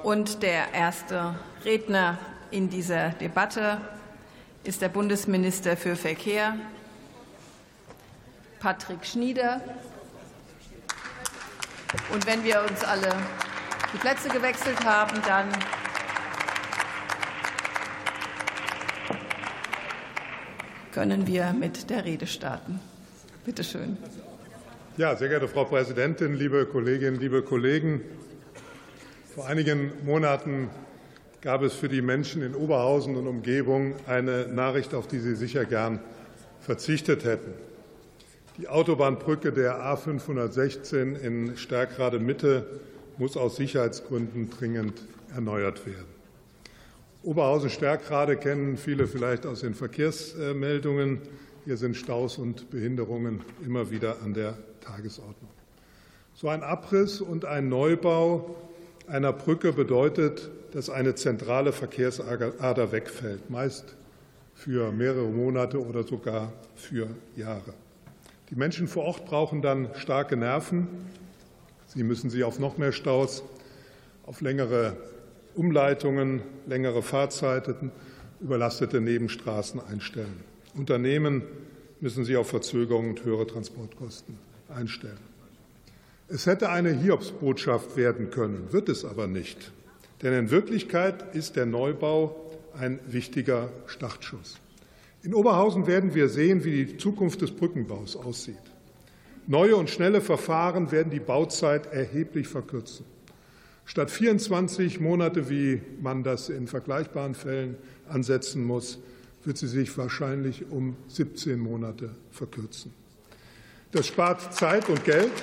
Und der erste Redner in dieser Debatte ist der Bundesminister für Verkehr, Patrick Schnieder. Und wenn wir uns alle die Plätze gewechselt haben, dann können wir mit der Rede starten. Bitte schön. Ja, sehr geehrte Frau Präsidentin, liebe Kolleginnen, liebe Kollegen! Vor einigen Monaten gab es für die Menschen in Oberhausen und Umgebung eine Nachricht, auf die sie sicher gern verzichtet hätten. Die Autobahnbrücke der A 516 in Sterkrade Mitte muss aus Sicherheitsgründen dringend erneuert werden. Oberhausen-Sterkrade kennen viele vielleicht aus den Verkehrsmeldungen. Hier sind Staus und Behinderungen immer wieder an der Tagesordnung. So ein Abriss und ein Neubau einer Brücke bedeutet, dass eine zentrale Verkehrsader wegfällt, meist für mehrere Monate oder sogar für Jahre. Die Menschen vor Ort brauchen dann starke Nerven. Sie müssen sich auf noch mehr Staus, auf längere Umleitungen, längere Fahrzeiten, überlastete Nebenstraßen einstellen. Unternehmen müssen sich auf Verzögerungen und höhere Transportkosten einstellen. Es hätte eine Hiobsbotschaft werden können, wird es aber nicht. Denn in Wirklichkeit ist der Neubau ein wichtiger Startschuss. In Oberhausen werden wir sehen, wie die Zukunft des Brückenbaus aussieht. Neue und schnelle Verfahren werden die Bauzeit erheblich verkürzen. Statt 24 Monate, wie man das in vergleichbaren Fällen ansetzen muss, wird sie sich wahrscheinlich um 17 Monate verkürzen. Das spart Zeit und Geld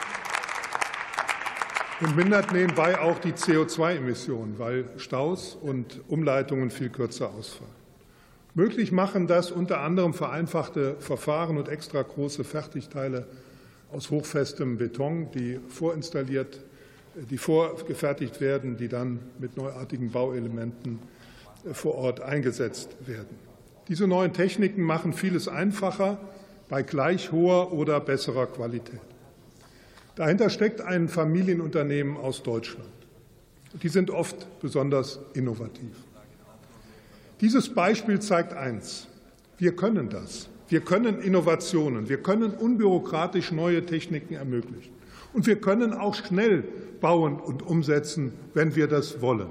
und mindert nebenbei auch die CO2-Emissionen, weil Staus und Umleitungen viel kürzer ausfallen. Möglich machen das unter anderem vereinfachte Verfahren und extra große Fertigteile aus hochfestem Beton, die vorgefertigt werden, die dann mit neuartigen Bauelementen vor Ort eingesetzt werden. Diese neuen Techniken machen vieles einfacher bei gleich hoher oder besserer Qualität. Dahinter steckt ein Familienunternehmen aus Deutschland. Die sind oft besonders innovativ. Dieses Beispiel zeigt eins: Wir können das. Wir können Innovationen, wir können unbürokratisch neue Techniken ermöglichen. Und wir können auch schnell bauen und umsetzen, wenn wir das wollen.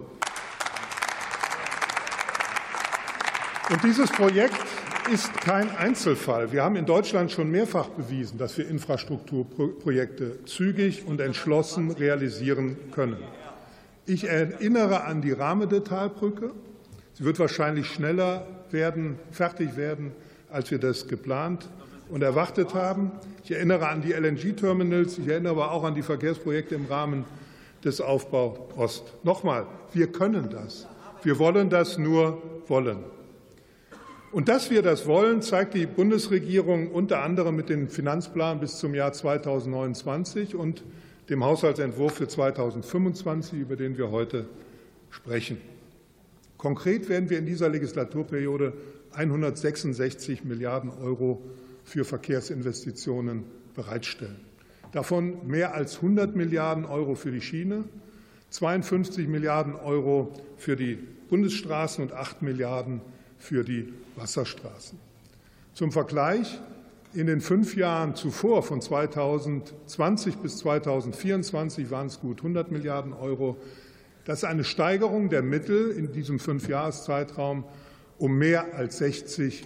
Und dieses Projekt ist kein Einzelfall. Wir haben in Deutschland schon mehrfach bewiesen, dass wir Infrastrukturprojekte zügig und entschlossen realisieren können. Ich erinnere an die Rahmedetalbrücke. Sie wird wahrscheinlich schneller fertig werden, als wir das geplant und erwartet haben. Ich erinnere an die LNG-Terminals. Ich erinnere aber auch an die Verkehrsprojekte im Rahmen des Aufbau Ost. Nochmal, wir können das. Wir wollen das nur wollen. Und dass wir das wollen, zeigt die Bundesregierung unter anderem mit dem Finanzplan bis zum Jahr 2029 und dem Haushaltsentwurf für 2025, über den wir heute sprechen. Konkret werden wir in dieser Legislaturperiode 166 Milliarden € für Verkehrsinvestitionen bereitstellen. Davon mehr als 100 Milliarden € für die Schiene, 52 Milliarden € für die Bundesstraßen und 8 Milliarden € für die Wasserstraßen. Zum Vergleich: In den 5 Jahren zuvor, von 2020 bis 2024, waren es gut 100 Milliarden €. Das ist eine Steigerung der Mittel in diesem 5-Jahreszeitraum um mehr als 60%.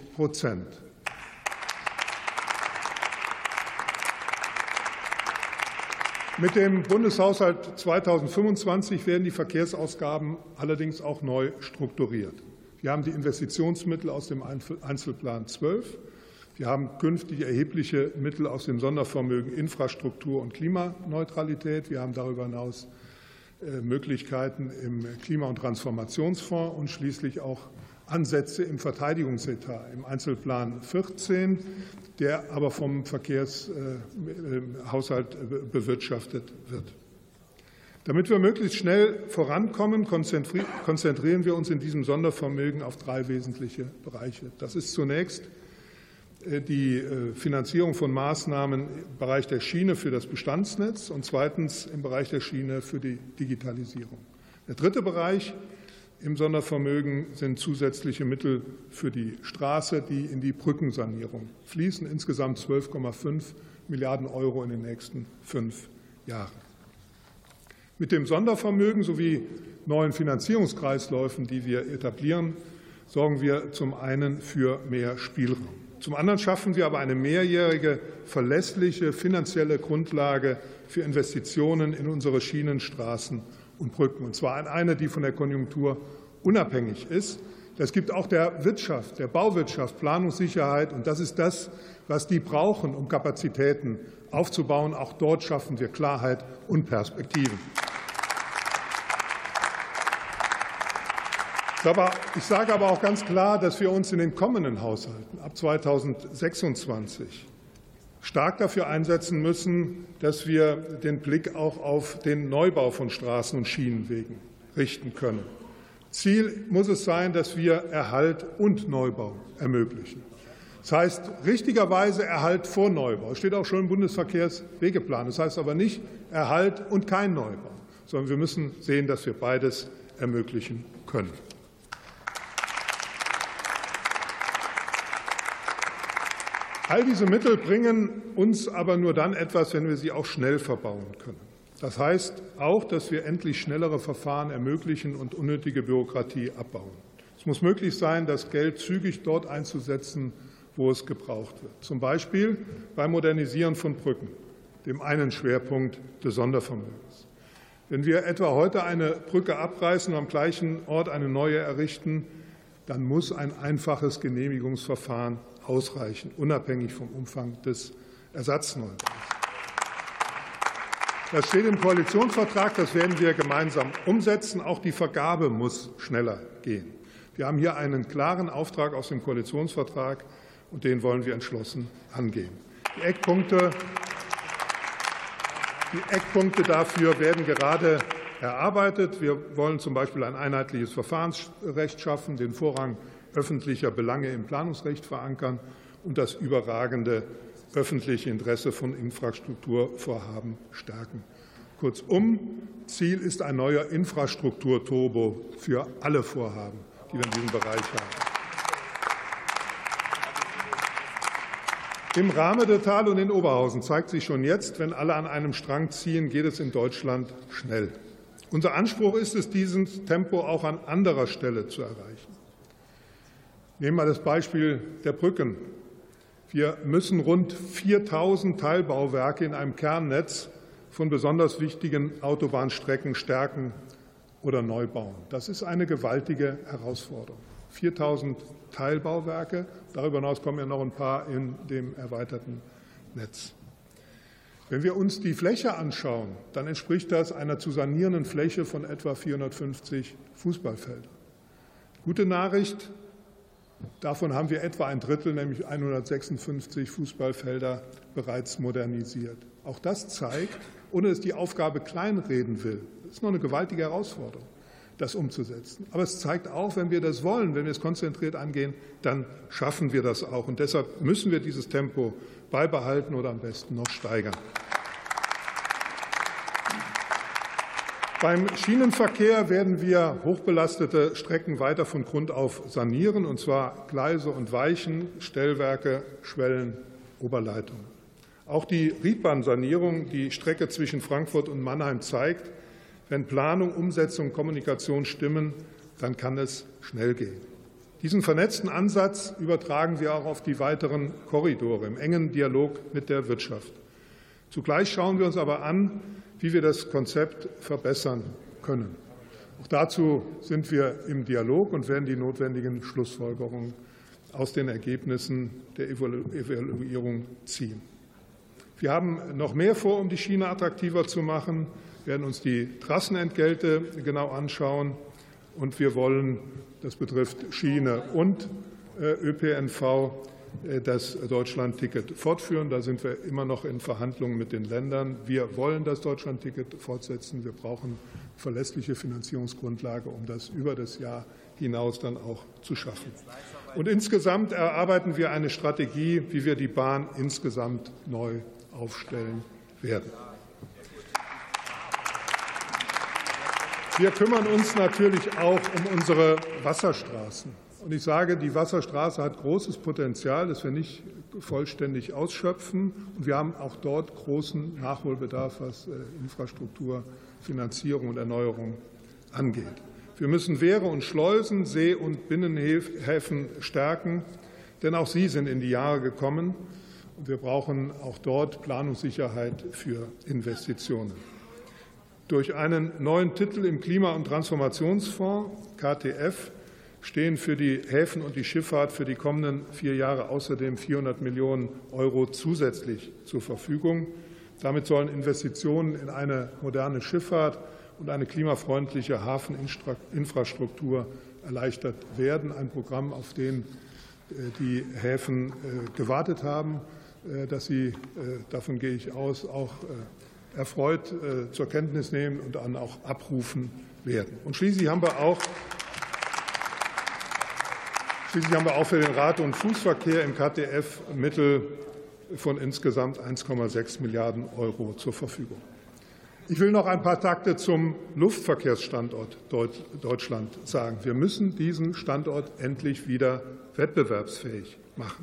Mit dem Bundeshaushalt 2025 werden die Verkehrsausgaben allerdings auch neu strukturiert. Wir haben die Investitionsmittel aus dem Einzelplan 12. Wir haben künftig erhebliche Mittel aus dem Sondervermögen Infrastruktur und Klimaneutralität. Wir haben darüber hinaus Möglichkeiten im Klima- und Transformationsfonds und schließlich auch Ansätze im Verteidigungsetat, im Einzelplan 14, der aber vom Verkehrshaushalt bewirtschaftet wird. Damit wir möglichst schnell vorankommen, konzentrieren wir uns in diesem Sondervermögen auf 3 wesentliche Bereiche. Das ist zunächst die Finanzierung von Maßnahmen im Bereich der Schiene für das Bestandsnetz und zweitens im Bereich der Schiene für die Digitalisierung. Der dritte Bereich im Sondervermögen sind zusätzliche Mittel für die Straße, die in die Brückensanierung fließen, insgesamt 12,5 Milliarden € in den nächsten 5 Jahren. Mit dem Sondervermögen sowie neuen Finanzierungskreisläufen, die wir etablieren, sorgen wir zum einen für mehr Spielraum. Zum anderen schaffen wir aber eine mehrjährige, verlässliche finanzielle Grundlage für Investitionen in unsere Schienen, Straßen und Brücken, und zwar eine, die von der Konjunktur unabhängig ist. Das gibt auch der Wirtschaft, der Bauwirtschaft Planungssicherheit, und das ist das, was die brauchen, um Kapazitäten aufzubauen. Auch dort schaffen wir Klarheit und Perspektiven. Ich sage aber auch ganz klar, dass wir uns in den kommenden Haushalten ab 2026 stark dafür einsetzen müssen, dass wir den Blick auch auf den Neubau von Straßen und Schienenwegen richten können. Ziel muss es sein, dass wir Erhalt und Neubau ermöglichen. Das heißt richtigerweise Erhalt vor Neubau. Das steht auch schon im Bundesverkehrswegeplan. Das heißt aber nicht Erhalt und kein Neubau, sondern wir müssen sehen, dass wir beides ermöglichen können. All diese Mittel bringen uns aber nur dann etwas, wenn wir sie auch schnell verbauen können. Das heißt auch, dass wir endlich schnellere Verfahren ermöglichen und unnötige Bürokratie abbauen. Es muss möglich sein, das Geld zügig dort einzusetzen, wo es gebraucht wird, zum Beispiel beim Modernisieren von Brücken, dem einen Schwerpunkt des Sondervermögens. Wenn wir etwa heute eine Brücke abreißen und am gleichen Ort eine neue errichten, dann muss ein einfaches Genehmigungsverfahren ausreichen, unabhängig vom Umfang des Ersatzneubaues. Das steht im Koalitionsvertrag, das werden wir gemeinsam umsetzen. Auch die Vergabe muss schneller gehen. Wir haben hier einen klaren Auftrag aus dem Koalitionsvertrag, und den wollen wir entschlossen angehen. Die Eckpunkte dafür werden gerade erarbeitet. Wir wollen zum Beispiel ein einheitliches Verfahrensrecht schaffen, den Vorrang öffentlicher Belange im Planungsrecht verankern und das überragende öffentliche Interesse von Infrastrukturvorhaben stärken. Kurzum, Ziel ist ein neuer Infrastrukturturbo für alle Vorhaben, die wir in diesem Bereich haben. Im Rahmedetal und in Oberhausen zeigt sich schon jetzt, wenn alle an einem Strang ziehen, geht es in Deutschland schnell. Unser Anspruch ist es, dieses Tempo auch an anderer Stelle zu erreichen. Nehmen wir das Beispiel der Brücken. Wir müssen rund 4.000 Teilbauwerke in einem Kernnetz von besonders wichtigen Autobahnstrecken stärken oder neu bauen. Das ist eine gewaltige Herausforderung. 4.000 Teilbauwerke, darüber hinaus kommen ja noch ein paar in dem erweiterten Netz. Wenn wir uns die Fläche anschauen, dann entspricht das einer zu sanierenden Fläche von etwa 450 Fußballfeldern. Gute Nachricht, davon haben wir etwa ein Drittel, nämlich 156 Fußballfelder, bereits modernisiert. Auch das zeigt, ohne dass die Aufgabe kleinreden will, das ist noch eine gewaltige Herausforderung, das umzusetzen. Aber es zeigt auch, wenn wir das wollen, wenn wir es konzentriert angehen, dann schaffen wir das auch. Und deshalb müssen wir dieses Tempo beibehalten oder am besten noch steigern. Beim Schienenverkehr werden wir hochbelastete Strecken weiter von Grund auf sanieren, und zwar Gleise und Weichen, Stellwerke, Schwellen, Oberleitungen. Auch die Riedbahnsanierung, die Strecke zwischen Frankfurt und Mannheim, zeigt, wenn Planung, Umsetzung, Kommunikation stimmen, dann kann es schnell gehen. Diesen vernetzten Ansatz übertragen wir auch auf die weiteren Korridore im engen Dialog mit der Wirtschaft. Zugleich schauen wir uns aber an, wie wir das Konzept verbessern können. Auch dazu sind wir im Dialog und werden die notwendigen Schlussfolgerungen aus den Ergebnissen der Evaluierung ziehen. Wir haben noch mehr vor, um die Schiene attraktiver zu machen. Wir werden uns die Trassenentgelte genau anschauen, und wir wollen, das betrifft Schiene und ÖPNV, das Deutschlandticket fortführen. Da sind wir immer noch in Verhandlungen mit den Ländern. Wir wollen das Deutschlandticket fortsetzen. Wir brauchen verlässliche Finanzierungsgrundlage, um das über das Jahr hinaus dann auch zu schaffen. Und insgesamt erarbeiten wir eine Strategie, wie wir die Bahn insgesamt neu aufstellen werden. Wir kümmern uns natürlich auch um unsere Wasserstraßen. Und ich sage, die Wasserstraße hat großes Potenzial, das wir nicht vollständig ausschöpfen. Und wir haben auch dort großen Nachholbedarf, was Infrastruktur, Finanzierung und Erneuerung angeht. Wir müssen Wehre und Schleusen, See- und Binnenhäfen stärken, denn auch sie sind in die Jahre gekommen. Und wir brauchen auch dort Planungssicherheit für Investitionen. Durch einen neuen Titel im Klima- und Transformationsfonds, KTF, stehen für die Häfen und die Schifffahrt für die kommenden 4 Jahre außerdem 400 Millionen € zusätzlich zur Verfügung. Damit sollen Investitionen in eine moderne Schifffahrt und eine klimafreundliche Hafeninfrastruktur erleichtert werden. Ein Programm, auf den die Häfen gewartet haben, dass sie, davon gehe ich aus, auch erfreut zur Kenntnis nehmen und dann auch abrufen werden. Und schließlich haben wir auch für den Rad- und Fußverkehr im KTF Mittel von insgesamt 1,6 Milliarden € zur Verfügung. Ich will noch ein paar Takte zum Luftverkehrsstandort Deutschland sagen. Wir müssen diesen Standort endlich wieder wettbewerbsfähig machen.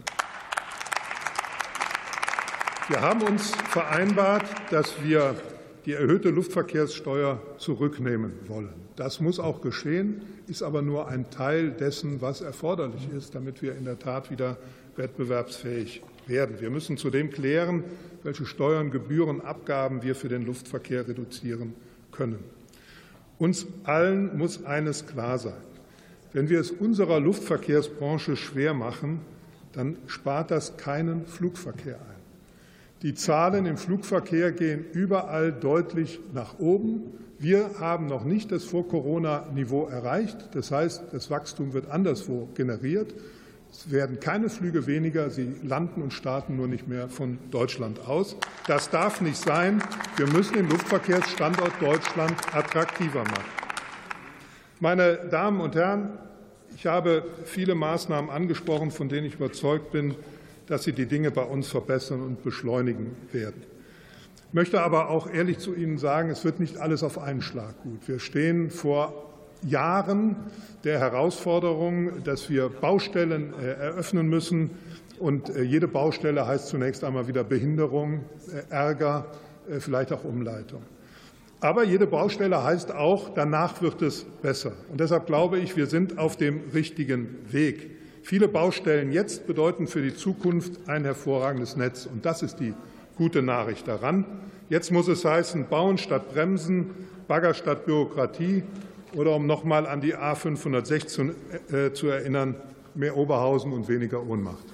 Wir haben uns vereinbart, dass wir die erhöhte Luftverkehrssteuer zurücknehmen wollen. Das muss auch geschehen, ist aber nur ein Teil dessen, was erforderlich ist, damit wir in der Tat wieder wettbewerbsfähig werden. Wir müssen zudem klären, welche Steuern, Gebühren, Abgaben wir für den Luftverkehr reduzieren können. Uns allen muss eines klar sein. Wenn wir es unserer Luftverkehrsbranche schwer machen, dann spart das keinen Flugverkehr ein. Die Zahlen im Flugverkehr gehen überall deutlich nach oben. Wir haben noch nicht das Vor-Corona-Niveau erreicht. Das heißt, das Wachstum wird anderswo generiert. Es werden keine Flüge weniger. Sie landen und starten nur nicht mehr von Deutschland aus. Das darf nicht sein. Wir müssen den Luftverkehrsstandort Deutschland attraktiver machen. Meine Damen und Herren, ich habe viele Maßnahmen angesprochen, von denen ich überzeugt bin, dass sie die Dinge bei uns verbessern und beschleunigen werden. Ich möchte aber auch ehrlich zu Ihnen sagen, es wird nicht alles auf einen Schlag gut. Wir stehen vor Jahren der Herausforderung, dass wir Baustellen eröffnen müssen. Und jede Baustelle heißt zunächst einmal wieder Behinderung, Ärger, vielleicht auch Umleitung. Aber jede Baustelle heißt auch, danach wird es besser. Und deshalb glaube ich, wir sind auf dem richtigen Weg. Viele Baustellen jetzt bedeuten für die Zukunft ein hervorragendes Netz. Und das ist die gute Nachricht daran. Jetzt muss es heißen, bauen statt bremsen, Bagger statt Bürokratie oder, um noch einmal an die A 516 zu erinnern, mehr Oberhausen und weniger Ohnmacht.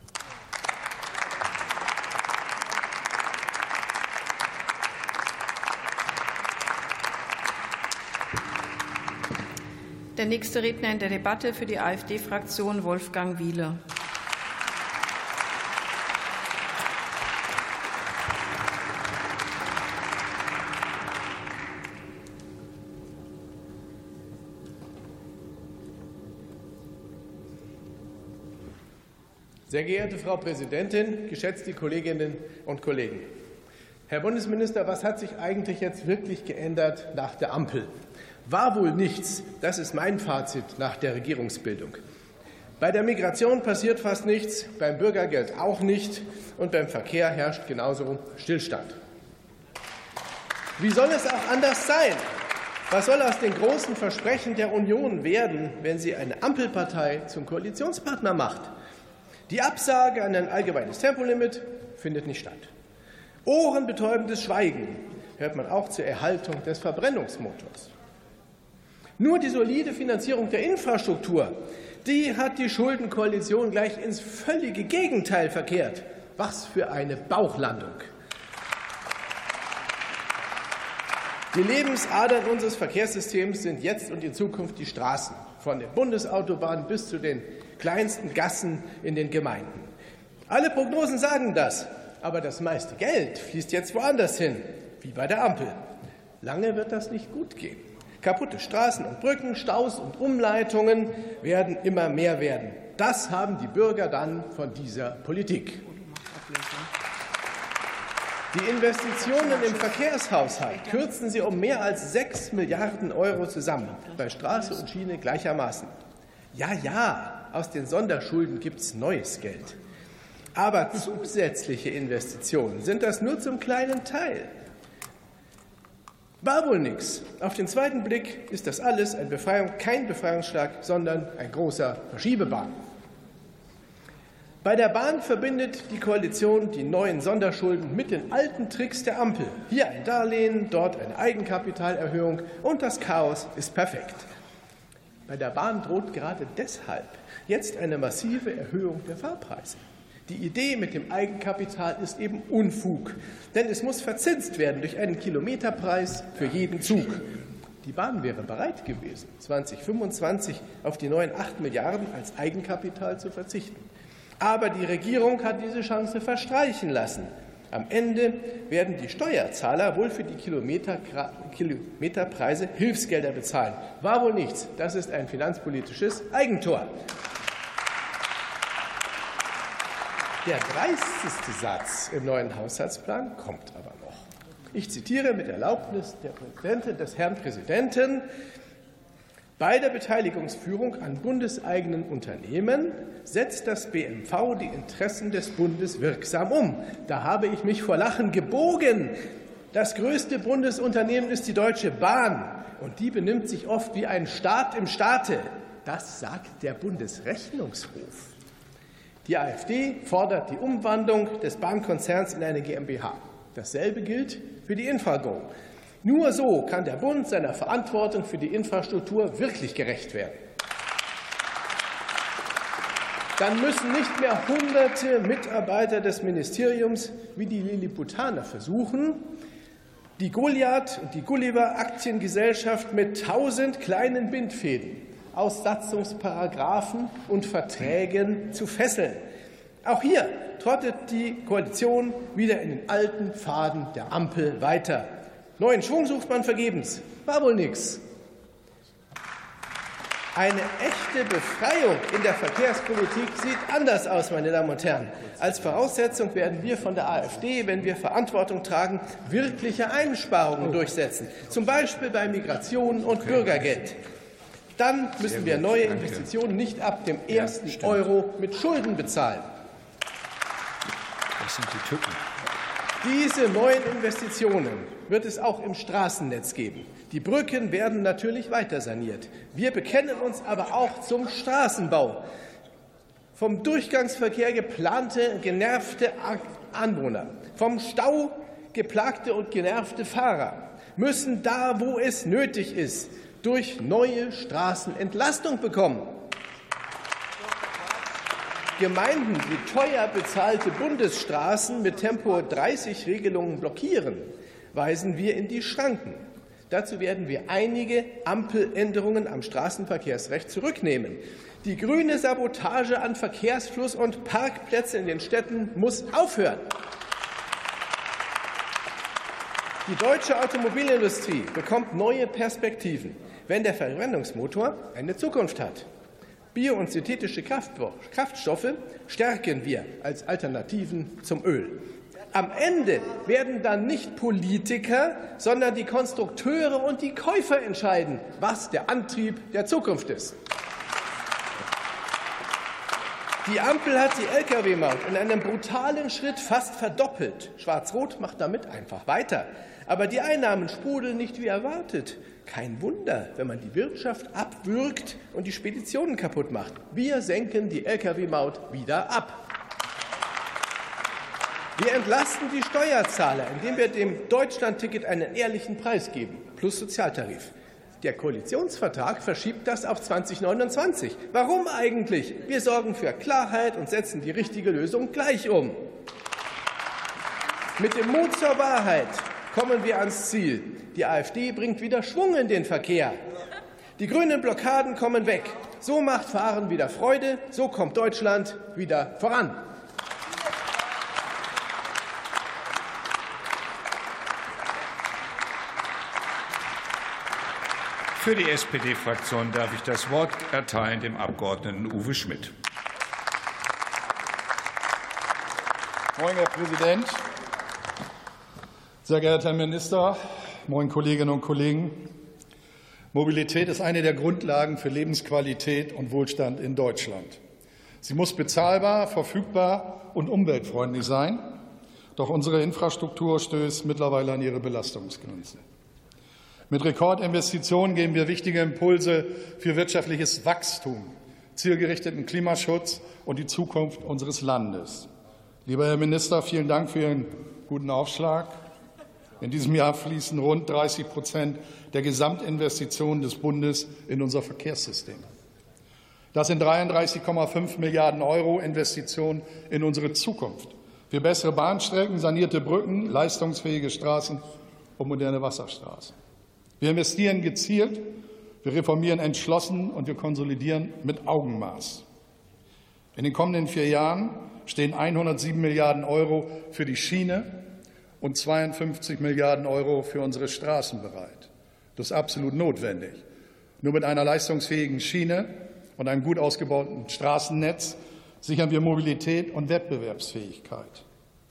Der nächste Redner in der Debatte für die AfD-Fraktion, Wolfgang Wiele. Sehr geehrte Frau Präsidentin, geschätzte Kolleginnen und Kollegen! Herr Bundesminister, was hat sich eigentlich jetzt wirklich geändert nach der Ampel? War wohl nichts. Das ist mein Fazit nach der Regierungsbildung. Bei der Migration passiert fast nichts, beim Bürgergeld auch nicht und beim Verkehr herrscht genauso Stillstand. Wie soll es auch anders sein? Was soll aus den großen Versprechen der Union werden, wenn sie eine Ampelpartei zum Koalitionspartner macht? Die Absage an ein allgemeines Tempolimit findet nicht statt. Ohrenbetäubendes Schweigen hört man auch zur Erhaltung des Verbrennungsmotors. Nur die solide Finanzierung der Infrastruktur, die hat die Schuldenkoalition gleich ins völlige Gegenteil verkehrt. Was für eine Bauchlandung! Die Lebensadern unseres Verkehrssystems sind jetzt und in Zukunft die Straßen, von den Bundesautobahnen bis zu den kleinsten Gassen in den Gemeinden. Alle Prognosen sagen das, aber das meiste Geld fließt jetzt woanders hin, wie bei der Ampel. Lange wird das nicht gut gehen. Kaputte Straßen und Brücken, Staus und Umleitungen werden immer mehr werden. Das haben die Bürger dann von dieser Politik. Die Investitionen im Verkehrshaushalt kürzen Sie um mehr als 6 Milliarden € zusammen, bei Straße und Schiene gleichermaßen. Ja, aus den Sonderschulden gibt es neues Geld. Aber zusätzliche Investitionen sind das nur zum kleinen Teil. War wohl nix. Auf den zweiten Blick ist das alles kein Befreiungsschlag, sondern ein großer Verschiebebahn. Bei der Bahn verbindet die Koalition die neuen Sonderschulden mit den alten Tricks der Ampel. Hier ein Darlehen, dort eine Eigenkapitalerhöhung und das Chaos ist perfekt. Bei der Bahn droht gerade deshalb jetzt eine massive Erhöhung der Fahrpreise. Die Idee mit dem Eigenkapital ist eben Unfug, denn es muss verzinst werden durch einen Kilometerpreis für jeden Zug. Die Bahn wäre bereit gewesen, 2025 auf die neuen 8 Milliarden als Eigenkapital zu verzichten. Aber die Regierung hat diese Chance verstreichen lassen. Am Ende werden die Steuerzahler wohl für die Kilometerpreise Hilfsgelder bezahlen. War wohl nichts. Das ist ein finanzpolitisches Eigentor. Der dreisteste Satz im neuen Haushaltsplan kommt aber noch. Ich zitiere mit Erlaubnis des Herrn Präsidenten: Bei der Beteiligungsführung an bundeseigenen Unternehmen setzt das BMV die Interessen des Bundes wirksam um. Da habe ich mich vor Lachen gebogen. Das größte Bundesunternehmen ist die Deutsche Bahn, und die benimmt sich oft wie ein Staat im Staate. Das sagt der Bundesrechnungshof. Die AfD fordert die Umwandlung des Bahnkonzerns in eine GmbH. Dasselbe gilt für die Infrago. Nur so kann der Bund seiner Verantwortung für die Infrastruktur wirklich gerecht werden. Dann müssen nicht mehr Hunderte Mitarbeiter des Ministeriums wie die Lilliputaner versuchen, die Goliath und die Gulliver Aktiengesellschaft mit 1000 kleinen Bindfäden aus Satzungsparagraphen und Verträgen zu fesseln. Auch hier trottet die Koalition wieder in den alten Pfaden der Ampel weiter. Neuen Schwung sucht man vergebens. War wohl nix. Eine echte Befreiung in der Verkehrspolitik sieht anders aus, meine Damen und Herren. Als Voraussetzung werden wir von der AfD, wenn wir Verantwortung tragen, wirkliche Einsparungen durchsetzen, zum Beispiel bei Migration und Bürgergeld. Dann müssen wir neue Investitionen nicht ab dem ersten Euro mit Schulden bezahlen. Das sind die Tücken. Diese neuen Investitionen wird es auch im Straßennetz geben. Die Brücken werden natürlich weiter saniert. Wir bekennen uns aber auch zum Straßenbau. Vom Durchgangsverkehr geplante, genervte Anwohner, vom Stau geplagte und genervte Fahrer müssen da, wo es nötig ist, durch neue Straßen Entlastung bekommen. Gemeinden, die teuer bezahlte Bundesstraßen mit Tempo-30-Regelungen blockieren, weisen wir in die Schranken. Dazu werden wir einige Ampeländerungen am Straßenverkehrsrecht zurücknehmen. Die grüne Sabotage an Verkehrsfluss und Parkplätze in den Städten muss aufhören. Die deutsche Automobilindustrie bekommt neue Perspektiven, wenn der Verbrennungsmotor eine Zukunft hat. Bio- und synthetische Kraftstoffe stärken wir als Alternativen zum Öl. Am Ende werden dann nicht Politiker, sondern die Konstrukteure und die Käufer entscheiden, was der Antrieb der Zukunft ist. Die Ampel hat die Lkw-Maut in einem brutalen Schritt fast verdoppelt. Schwarz-Rot macht damit einfach weiter. Aber die Einnahmen sprudeln nicht wie erwartet. Kein Wunder, wenn man die Wirtschaft abwürgt und die Speditionen kaputt macht. Wir senken die Lkw-Maut wieder ab. Wir entlasten die Steuerzahler, indem wir dem Deutschlandticket einen ehrlichen Preis geben, plus Sozialtarif. Der Koalitionsvertrag verschiebt das auf 2029. Warum eigentlich? Wir sorgen für Klarheit und setzen die richtige Lösung gleich um. Mit dem Mut zur Wahrheit kommen wir ans Ziel. Die AfD bringt wieder Schwung in den Verkehr. Die grünen Blockaden kommen weg. So macht Fahren wieder Freude. So kommt Deutschland wieder voran. Für die SPD-Fraktion darf ich das Wort erteilen dem Abgeordneten Uwe Schmidt. Moin, Herr Präsident. Sehr geehrter Herr Minister, moin Kolleginnen und Kollegen! Mobilität ist eine der Grundlagen für Lebensqualität und Wohlstand in Deutschland. Sie muss bezahlbar, verfügbar und umweltfreundlich sein. Doch unsere Infrastruktur stößt mittlerweile an ihre Belastungsgrenze. Mit Rekordinvestitionen geben wir wichtige Impulse für wirtschaftliches Wachstum, zielgerichteten Klimaschutz und die Zukunft unseres Landes. Lieber Herr Minister, vielen Dank für Ihren guten Aufschlag. In diesem Jahr fließen rund 30% der Gesamtinvestitionen des Bundes in unser Verkehrssystem. Das sind 33,5 Milliarden € Investitionen in unsere Zukunft für bessere Bahnstrecken, sanierte Brücken, leistungsfähige Straßen und moderne Wasserstraßen. Wir investieren gezielt, wir reformieren entschlossen und wir konsolidieren mit Augenmaß. In den kommenden 4 Jahren stehen 107 Milliarden € für die Schiene und 52 Milliarden € für unsere Straßen bereit. Das ist absolut notwendig. Nur mit einer leistungsfähigen Schiene und einem gut ausgebauten Straßennetz sichern wir Mobilität und Wettbewerbsfähigkeit.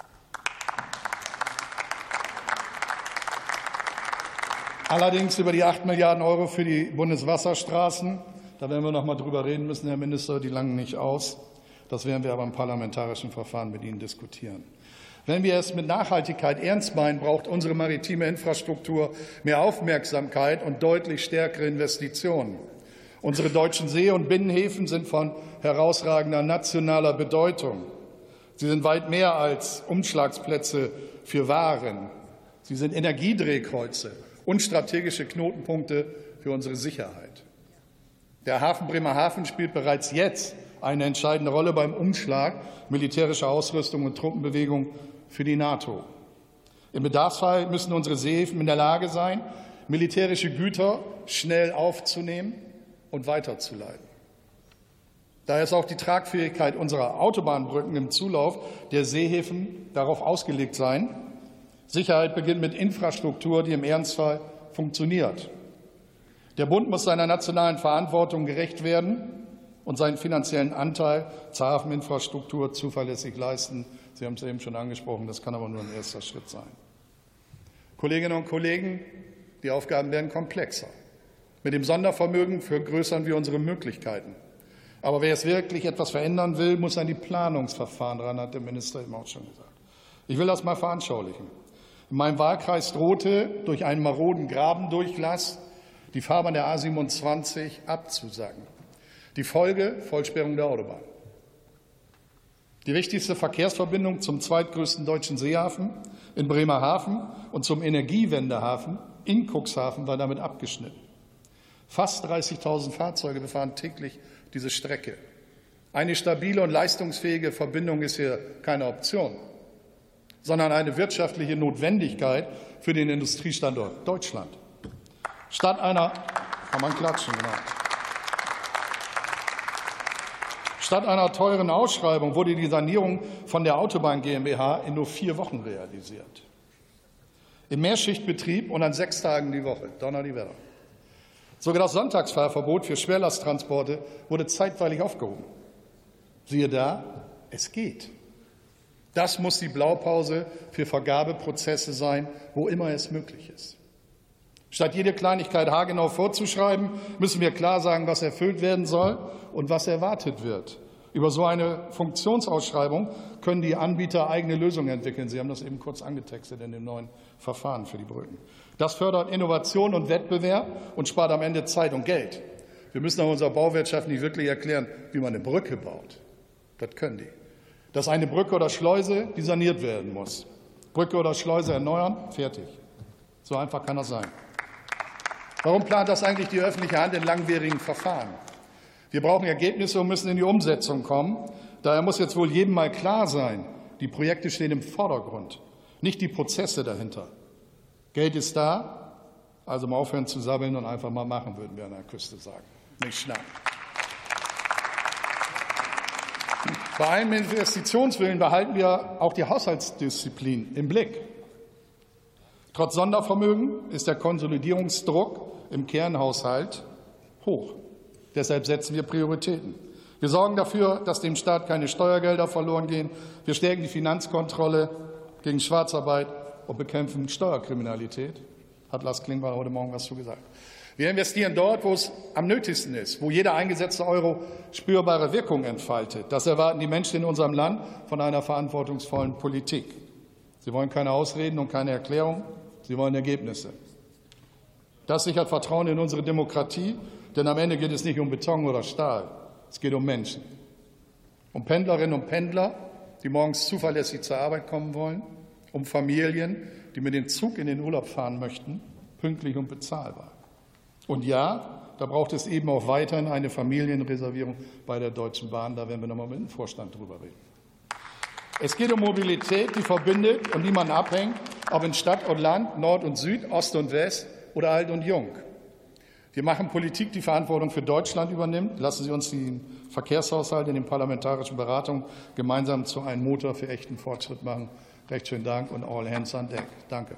Allerdings über die 8 Milliarden € für die Bundeswasserstraßen, da werden wir noch mal drüber reden müssen, Herr Minister, die langen nicht aus. Das werden wir aber im parlamentarischen Verfahren mit Ihnen diskutieren. Wenn wir es mit Nachhaltigkeit ernst meinen, braucht unsere maritime Infrastruktur mehr Aufmerksamkeit und deutlich stärkere Investitionen. Unsere deutschen See- und Binnenhäfen sind von herausragender nationaler Bedeutung. Sie sind weit mehr als Umschlagsplätze für Waren. Sie sind Energiedrehkreuze und strategische Knotenpunkte für unsere Sicherheit. Der Hafen Bremerhaven spielt bereits jetzt eine entscheidende Rolle beim Umschlag militärischer Ausrüstung und Truppenbewegung für die NATO. Im Bedarfsfall müssen unsere Seehäfen in der Lage sein, militärische Güter schnell aufzunehmen und weiterzuleiten. Daher ist auch die Tragfähigkeit unserer Autobahnbrücken im Zulauf der Seehäfen darauf ausgelegt sein. Sicherheit beginnt mit Infrastruktur, die im Ernstfall funktioniert. Der Bund muss seiner nationalen Verantwortung gerecht werden und seinen finanziellen Anteil zur Hafeninfrastruktur zuverlässig leisten. Sie haben es eben schon angesprochen, das kann aber nur ein erster Schritt sein. Kolleginnen und Kollegen, die Aufgaben werden komplexer. Mit dem Sondervermögen vergrößern wir unsere Möglichkeiten. Aber wer es wirklich etwas verändern will, muss an die Planungsverfahren ran, hat der Minister eben auch schon gesagt. Ich will das mal veranschaulichen. In meinem Wahlkreis drohte durch einen maroden Grabendurchlass die Fahrbahn der A27 abzusagen. Die Folge: Vollsperrung der Autobahn. Die wichtigste Verkehrsverbindung zum zweitgrößten deutschen Seehafen in Bremerhaven und zum Energiewendehafen in Cuxhaven war damit abgeschnitten. Fast 30.000 Fahrzeuge befahren täglich diese Strecke. Eine stabile und leistungsfähige Verbindung ist hier keine Option, sondern eine wirtschaftliche Notwendigkeit für den Industriestandort Deutschland. Statt einer teuren Ausschreibung wurde die Sanierung von der Autobahn GmbH in nur 4 Wochen realisiert. Im Mehrschichtbetrieb und an 6 Tagen die Woche, Donner die Wetter. Sogar das Sonntagsfahrverbot für Schwerlasttransporte wurde zeitweilig aufgehoben. Siehe da, es geht. Das muss die Blaupause für Vergabeprozesse sein, wo immer es möglich ist. Statt jede Kleinigkeit haargenau vorzuschreiben, müssen wir klar sagen, was erfüllt werden soll und was erwartet wird. Über so eine Funktionsausschreibung können die Anbieter eigene Lösungen entwickeln. Sie haben das eben kurz angetextet in dem neuen Verfahren für die Brücken. Das fördert Innovation und Wettbewerb und spart am Ende Zeit und Geld. Wir müssen auch unserer Bauwirtschaft nicht wirklich erklären, wie man eine Brücke baut. Das können die. Das ist eine Brücke oder Schleuse, die saniert werden muss. Brücke oder Schleuse erneuern, fertig. So einfach kann das sein. Warum plant das eigentlich die öffentliche Hand in langwierigen Verfahren? Wir brauchen Ergebnisse und müssen in die Umsetzung kommen. Daher muss jetzt wohl jedem mal klar sein, die Projekte stehen im Vordergrund, nicht die Prozesse dahinter. Geld ist da, also mal aufhören zu sabbeln und einfach mal machen, würden wir an der Küste sagen. Nicht schnacken. Bei allem Investitionswillen behalten wir auch die Haushaltsdisziplin im Blick. Trotz Sondervermögen ist der Konsolidierungsdruck im Kernhaushalt hoch. Deshalb setzen wir Prioritäten. Wir sorgen dafür, dass dem Staat keine Steuergelder verloren gehen. Wir stärken die Finanzkontrolle gegen Schwarzarbeit und bekämpfen Steuerkriminalität. Hat Lars Klingbeil heute Morgen was zu gesagt. Wir investieren dort, wo es am nötigsten ist, wo jeder eingesetzte Euro spürbare Wirkung entfaltet. Das erwarten die Menschen in unserem Land von einer verantwortungsvollen Politik. Sie wollen keine Ausreden und keine Erklärung, sie wollen Ergebnisse. Das sichert Vertrauen in unsere Demokratie, denn am Ende geht es nicht um Beton oder Stahl, es geht um Menschen. Um Pendlerinnen und Pendler, die morgens zuverlässig zur Arbeit kommen wollen, um Familien, die mit dem Zug in den Urlaub fahren möchten, pünktlich und bezahlbar. Und ja, da braucht es eben auch weiterhin eine Familienreservierung bei der Deutschen Bahn. Da werden wir noch mal mit dem Vorstand drüber reden. Es geht um Mobilität, die verbindet und niemanden abhängt, ob in Stadt und Land, Nord und Süd, Ost und West oder alt und jung. Wir machen Politik, die Verantwortung für Deutschland übernimmt. Lassen Sie uns den Verkehrshaushalt in den parlamentarischen Beratungen gemeinsam zu einem Motor für echten Fortschritt machen. Recht schönen Dank und all hands on deck. Danke.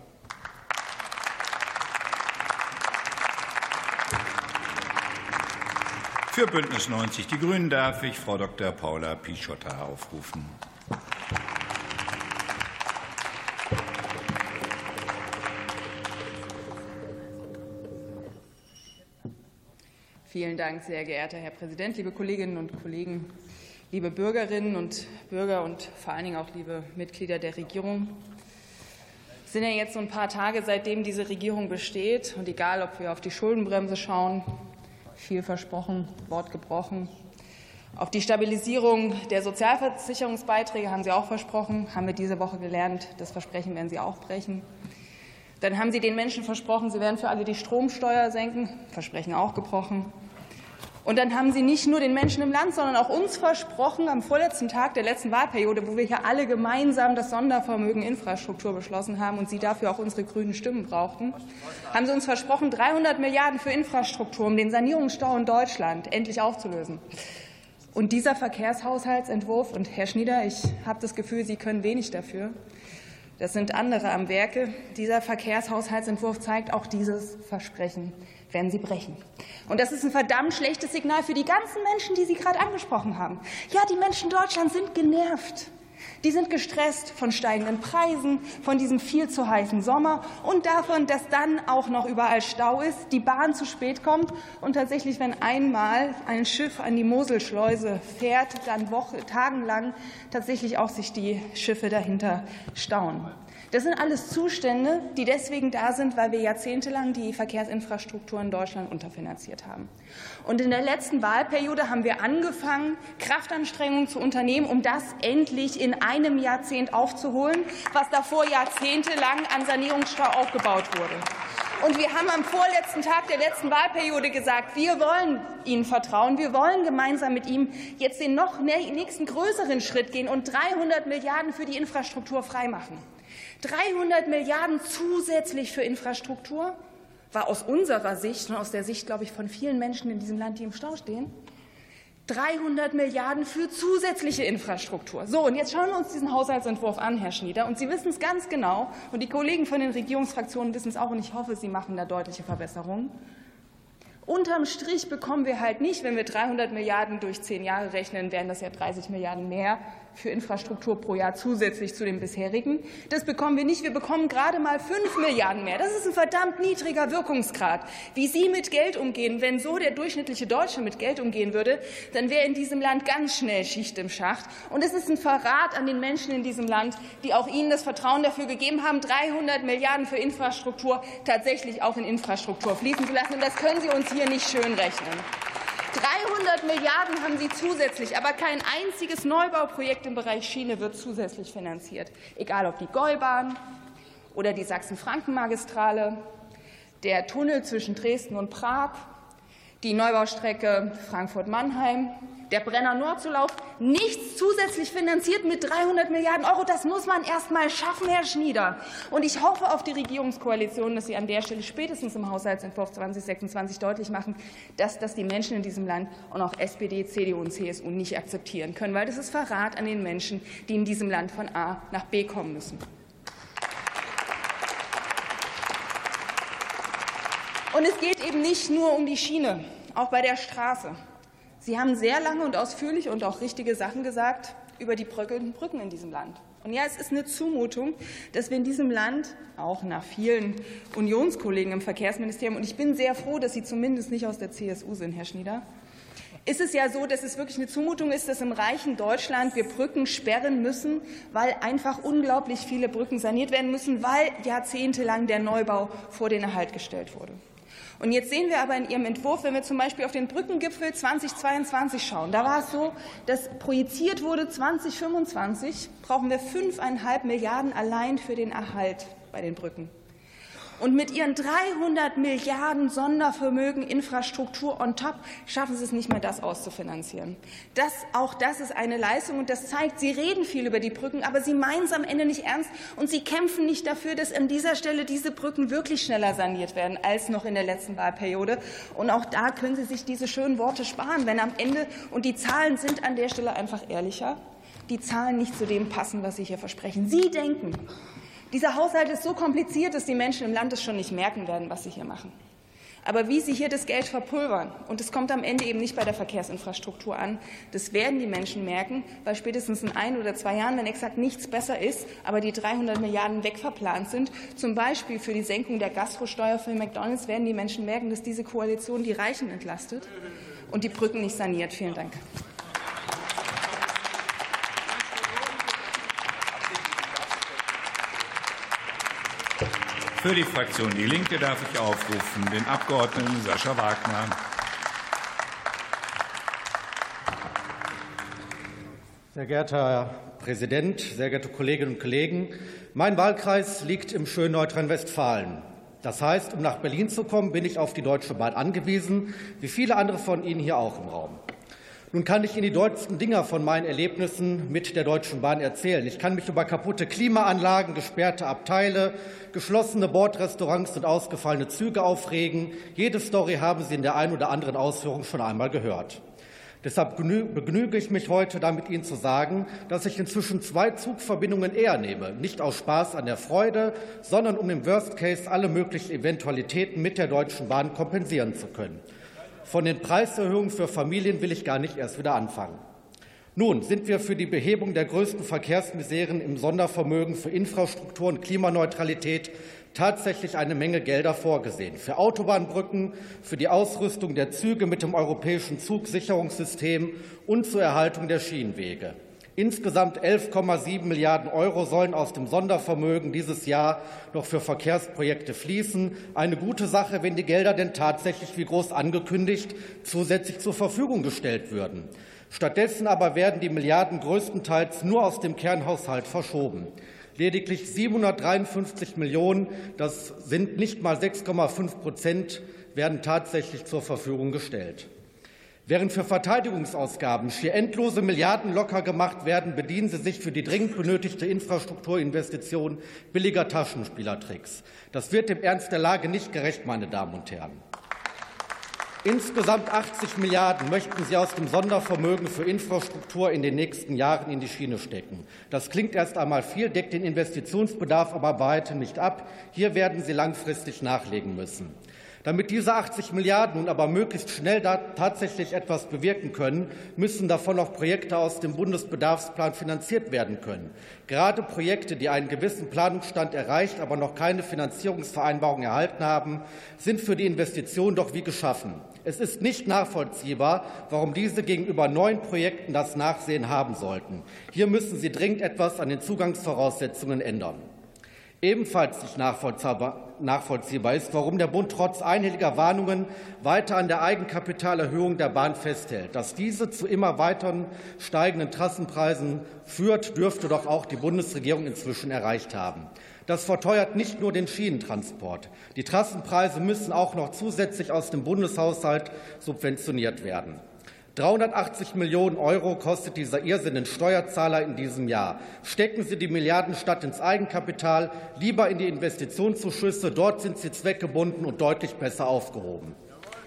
Für Bündnis 90 Die Grünen darf ich Frau Dr. Paula Pichotta aufrufen. Vielen Dank, sehr geehrter Herr Präsident, liebe Kolleginnen und Kollegen, liebe Bürgerinnen und Bürger und vor allen Dingen auch liebe Mitglieder der Regierung. Es sind ja jetzt so ein paar Tage, seitdem diese Regierung besteht. Und egal, ob wir auf die Schuldenbremse schauen, viel versprochen, Wort gebrochen. Auf die Stabilisierung der Sozialversicherungsbeiträge haben Sie auch versprochen, haben wir diese Woche gelernt. Das Versprechen werden Sie auch brechen. Dann haben Sie den Menschen versprochen, Sie werden für alle die Stromsteuer senken, Versprechen auch gebrochen. Und dann haben Sie nicht nur den Menschen im Land, sondern auch uns versprochen, am vorletzten Tag der letzten Wahlperiode, wo wir hier alle gemeinsam das Sondervermögen Infrastruktur beschlossen haben und Sie dafür auch unsere grünen Stimmen brauchten, haben Sie uns versprochen, 300 Milliarden für Infrastruktur, um den Sanierungsstau in Deutschland endlich aufzulösen. Und dieser Verkehrshaushaltsentwurf, und Herr Schnieder, ich habe das Gefühl, Sie können wenig dafür, das sind andere am Werke. Dieser Verkehrshaushaltsentwurf zeigt, auch dieses Versprechen werden Sie brechen. Und das ist ein verdammt schlechtes Signal für die ganzen Menschen, die Sie gerade angesprochen haben. Ja, die Menschen Deutschlands sind genervt. Die sind gestresst von steigenden Preisen, von diesem viel zu heißen Sommer und davon, dass dann auch noch überall Stau ist, die Bahn zu spät kommt und tatsächlich, wenn einmal ein Schiff an die Moselschleuse fährt, dann tagelang tatsächlich auch sich die Schiffe dahinter stauen. Das sind alles Zustände, die deswegen da sind, weil wir jahrzehntelang die Verkehrsinfrastruktur in Deutschland unterfinanziert haben. Und in der letzten Wahlperiode haben wir angefangen, Kraftanstrengungen zu unternehmen, um das endlich in einem Jahrzehnt aufzuholen, was davor jahrzehntelang an Sanierungsstau aufgebaut wurde. Und wir haben am vorletzten Tag der letzten Wahlperiode gesagt, wir wollen Ihnen vertrauen, wir wollen gemeinsam mit ihm jetzt den noch nächsten größeren Schritt gehen und 300 Milliarden für die Infrastruktur freimachen. 300 Milliarden zusätzlich für Infrastruktur war aus unserer Sicht und aus der Sicht, glaube ich, von vielen Menschen in diesem Land, die im Stau stehen, 300 Milliarden für zusätzliche Infrastruktur. So, und jetzt schauen wir uns diesen Haushaltsentwurf an, Herr Schnieder. Und Sie wissen es ganz genau, und die Kollegen von den Regierungsfraktionen wissen es auch, und ich hoffe, Sie machen da deutliche Verbesserungen. Unterm Strich bekommen wir halt nicht, wenn wir 300 Milliarden durch 10 Jahre rechnen, wären das ja 30 Milliarden mehr für Infrastruktur pro Jahr zusätzlich zu dem bisherigen. Das bekommen wir nicht. Wir bekommen gerade mal 5 Milliarden mehr. Das ist ein verdammt niedriger Wirkungsgrad. Wie Sie mit Geld umgehen, wenn so der durchschnittliche Deutsche mit Geld umgehen würde, dann wäre in diesem Land ganz schnell Schicht im Schacht. Und es ist ein Verrat an den Menschen in diesem Land, die auch Ihnen das Vertrauen dafür gegeben haben, 300 Milliarden für Infrastruktur tatsächlich auch in Infrastruktur fließen zu lassen. Und das können Sie uns hier nicht schön rechnen. 300 Milliarden haben Sie zusätzlich, aber kein einziges Neubauprojekt im Bereich Schiene wird zusätzlich finanziert. Egal ob die Gäubahn oder die Sachsen-Franken-Magistrale, der Tunnel zwischen Dresden und Prag, die Neubaustrecke Frankfurt-Mannheim, der Brenner-Nord-Zulauf, nichts zusätzlich finanziert mit 300 Milliarden Euro. Das muss man erst mal schaffen, Herr Schnieder. Und ich hoffe auf die Regierungskoalition, dass Sie an der Stelle spätestens im Haushaltsentwurf 2026 deutlich machen, dass das die Menschen in diesem Land und auch SPD, CDU und CSU nicht akzeptieren können, weil das ist Verrat an den Menschen, die in diesem Land von A nach B kommen müssen. Und es geht eben nicht nur um die Schiene, auch bei der Straße. Sie haben sehr lange und ausführlich und auch richtige Sachen gesagt über die bröckelnden Brücken in diesem Land. Und ja, es ist eine Zumutung, dass wir in diesem Land, auch nach vielen Unionskollegen im Verkehrsministerium, und ich bin sehr froh, dass Sie zumindest nicht aus der CSU sind, Herr Schnieder, ist es ja so, dass es wirklich eine Zumutung ist, dass im reichen Deutschland wir Brücken sperren müssen, weil einfach unglaublich viele Brücken saniert werden müssen, weil jahrzehntelang der Neubau vor den Erhalt gestellt wurde. Und jetzt sehen wir aber in Ihrem Entwurf, wenn wir zum Beispiel auf den Brückengipfel 2022 schauen, da war es so, dass projiziert wurde, 2025 brauchen wir 5,5 Milliarden allein für den Erhalt bei den Brücken. Und mit Ihren 300 Milliarden Sondervermögen Infrastruktur on top schaffen Sie es nicht mehr, das auszufinanzieren. Auch das ist eine Leistung, und das zeigt, Sie reden viel über die Brücken, aber Sie meinen es am Ende nicht ernst, und Sie kämpfen nicht dafür, dass an dieser Stelle diese Brücken wirklich schneller saniert werden als noch in der letzten Wahlperiode. Und auch da können Sie sich diese schönen Worte sparen, wenn am Ende, und die Zahlen sind an der Stelle einfach ehrlicher, die Zahlen nicht zu dem passen, was Sie hier versprechen. Sie denken, dieser Haushalt ist so kompliziert, dass die Menschen im Land es schon nicht merken werden, was Sie hier machen. Aber wie Sie hier das Geld verpulvern, und es kommt am Ende eben nicht bei der Verkehrsinfrastruktur an, das werden die Menschen merken, weil spätestens in 1 oder 2 Jahren, wenn exakt nichts besser ist, aber die 300 Milliarden wegverplant sind, zum Beispiel für die Senkung der Gastrosteuer für McDonald's, werden die Menschen merken, dass diese Koalition die Reichen entlastet und die Brücken nicht saniert. Vielen Dank. Für die Fraktion Die Linke darf ich aufrufen den Abgeordneten Sascha Wagner. Sehr geehrter Herr Präsident, sehr geehrte Kolleginnen und Kollegen! Mein Wahlkreis liegt im schönen Nordrhein-Westfalen. Das heißt, um nach Berlin zu kommen, bin ich auf die Deutsche Bahn angewiesen, wie viele andere von Ihnen hier auch im Raum. Nun kann ich Ihnen die dollsten Dinger von meinen Erlebnissen mit der Deutschen Bahn erzählen. Ich kann mich über kaputte Klimaanlagen, gesperrte Abteile, geschlossene Bordrestaurants und ausgefallene Züge aufregen. Jede Story haben Sie in der einen oder anderen Ausführung schon einmal gehört. Deshalb begnüge ich mich heute damit, Ihnen zu sagen, dass ich inzwischen 2 Zugverbindungen eher nehme. Nicht aus Spaß an der Freude, sondern um im Worst Case alle möglichen Eventualitäten mit der Deutschen Bahn kompensieren zu können. Von den Preiserhöhungen für Familien will ich gar nicht erst wieder anfangen. Nun sind wir für die Behebung der größten Verkehrsmiseren im Sondervermögen für Infrastruktur und Klimaneutralität tatsächlich eine Menge Gelder vorgesehen. Für Autobahnbrücken, für die Ausrüstung der Züge mit dem europäischen Zugsicherungssystem und zur Erhaltung der Schienenwege. Insgesamt 11,7 Milliarden € sollen aus dem Sondervermögen dieses Jahr noch für Verkehrsprojekte fließen. Eine gute Sache, wenn die Gelder denn tatsächlich, wie groß angekündigt, zusätzlich zur Verfügung gestellt würden. Stattdessen aber werden die Milliarden größtenteils nur aus dem Kernhaushalt verschoben. Lediglich 753 Millionen, das sind nicht mal 6,5%, werden tatsächlich zur Verfügung gestellt. Während für Verteidigungsausgaben schier endlose Milliarden locker gemacht werden, bedienen Sie sich für die dringend benötigte Infrastrukturinvestition billiger Taschenspielertricks. Das wird dem Ernst der Lage nicht gerecht, meine Damen und Herren. Insgesamt 80 Milliarden möchten Sie aus dem Sondervermögen für Infrastruktur in den nächsten Jahren in die Schiene stecken. Das klingt erst einmal viel, deckt den Investitionsbedarf aber bei weitem nicht ab. Hier werden Sie langfristig nachlegen müssen. Damit diese 80 Milliarden nun aber möglichst schnell tatsächlich etwas bewirken können, müssen davon auch Projekte aus dem Bundesbedarfsplan finanziert werden können. Gerade Projekte, die einen gewissen Planungsstand erreicht, aber noch keine Finanzierungsvereinbarung erhalten haben, sind für die Investition doch wie geschaffen. Es ist nicht nachvollziehbar, warum diese gegenüber neuen Projekten das Nachsehen haben sollten. Hier müssen Sie dringend etwas an den Zugangsvoraussetzungen ändern. Ebenfalls nicht nachvollziehbar ist, warum der Bund trotz einhelliger Warnungen weiter an der Eigenkapitalerhöhung der Bahn festhält. Dass diese zu immer weiteren steigenden Trassenpreisen führt, dürfte doch auch die Bundesregierung inzwischen erreicht haben. Das verteuert nicht nur den Schienentransport. Die Trassenpreise müssen auch noch zusätzlich aus dem Bundeshaushalt subventioniert werden. 380 Millionen € kostet dieser Irrsinn den Steuerzahler in diesem Jahr. Stecken Sie die Milliarden statt ins Eigenkapital, lieber in die Investitionszuschüsse. Dort sind sie zweckgebunden und deutlich besser aufgehoben.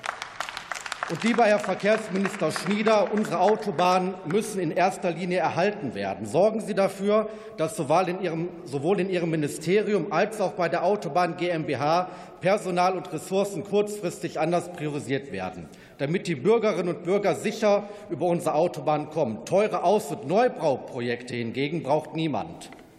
Und lieber Herr Verkehrsminister Schnieder, unsere Autobahnen müssen in erster Linie erhalten werden. Sorgen Sie dafür, dass sowohl in Ihrem Ministerium als auch bei der Autobahn GmbH Personal und Ressourcen kurzfristig anders priorisiert werden, damit die Bürgerinnen und Bürger sicher über unsere Autobahnen kommen. Teure Aus- und Neubauprojekte hingegen braucht niemand.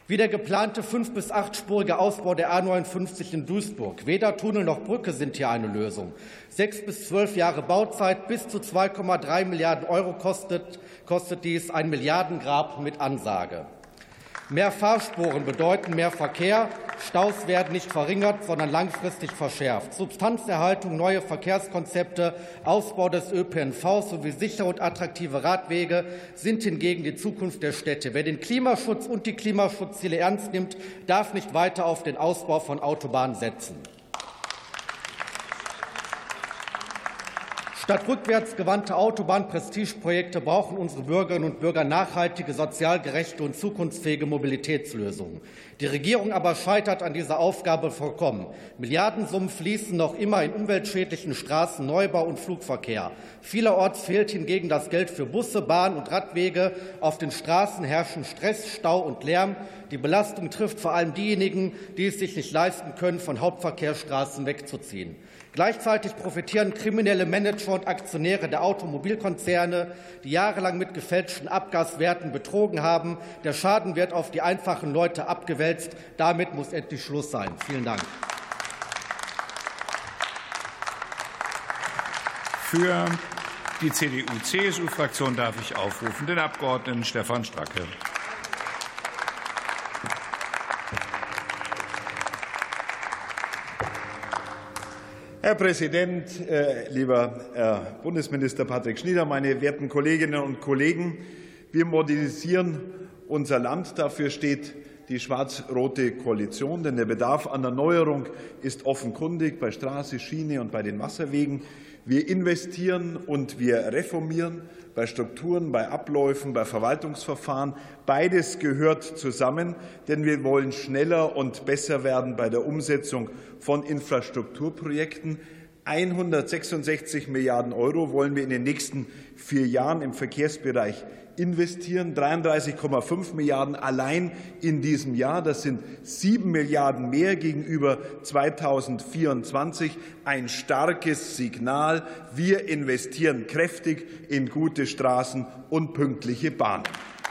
Wie der geplante 5- bis 8-spurige Ausbau der A 59 in Duisburg. Weder Tunnel noch Brücke sind hier eine Lösung. 6 bis 12 Jahre Bauzeit, bis zu 2,3 Milliarden Euro kostet dies, ein Milliardengrab mit Ansage. Mehr Fahrspuren bedeuten mehr Verkehr. Staus werden nicht verringert, sondern langfristig verschärft. Substanzerhaltung, neue Verkehrskonzepte, Ausbau des ÖPNV sowie sichere und attraktive Radwege sind hingegen die Zukunft der Städte. Wer den Klimaschutz und die Klimaschutzziele ernst nimmt, darf nicht weiter auf den Ausbau von Autobahnen setzen. Statt rückwärts gewandte Autobahn-Prestigeprojekte brauchen unsere Bürgerinnen und Bürger nachhaltige, sozial gerechte und zukunftsfähige Mobilitätslösungen. Die Regierung aber scheitert an dieser Aufgabe vollkommen. Milliardensummen fließen noch immer in umweltschädlichen Straßenneubau und Flugverkehr. Vielerorts fehlt hingegen das Geld für Busse, Bahn- und Radwege. Auf den Straßen herrschen Stress, Stau und Lärm. Die Belastung trifft vor allem diejenigen, die es sich nicht leisten können, von Hauptverkehrsstraßen wegzuziehen. Gleichzeitig profitieren kriminelle Manager und Aktionäre der Automobilkonzerne, die jahrelang mit gefälschten Abgaswerten betrogen haben. Der Schaden wird auf die einfachen Leute abgewälzt. Damit muss endlich Schluss sein. Vielen Dank. Für die CDU-CSU-Fraktion darf ich aufrufen den Abgeordneten Stefan Stracke. Herr Präsident, lieber Herr Bundesminister Patrick Schnieder, meine werten Kolleginnen und Kollegen! Wir modernisieren unser Land. Dafür steht die schwarz-rote Koalition. Denn der Bedarf an Erneuerung ist offenkundig bei Straße, Schiene und bei den Wasserwegen. Wir investieren und wir reformieren bei Strukturen, bei Abläufen, bei Verwaltungsverfahren. Beides gehört zusammen, denn wir wollen schneller und besser werden bei der Umsetzung von Infrastrukturprojekten. 166 Milliarden Euro wollen wir in den nächsten 4 Jahren im Verkehrsbereich investieren, 33,5 Milliarden allein in diesem Jahr. Das sind 7 Milliarden mehr gegenüber 2024. Ein starkes Signal. Wir investieren kräftig in gute Straßen und pünktliche Bahnen.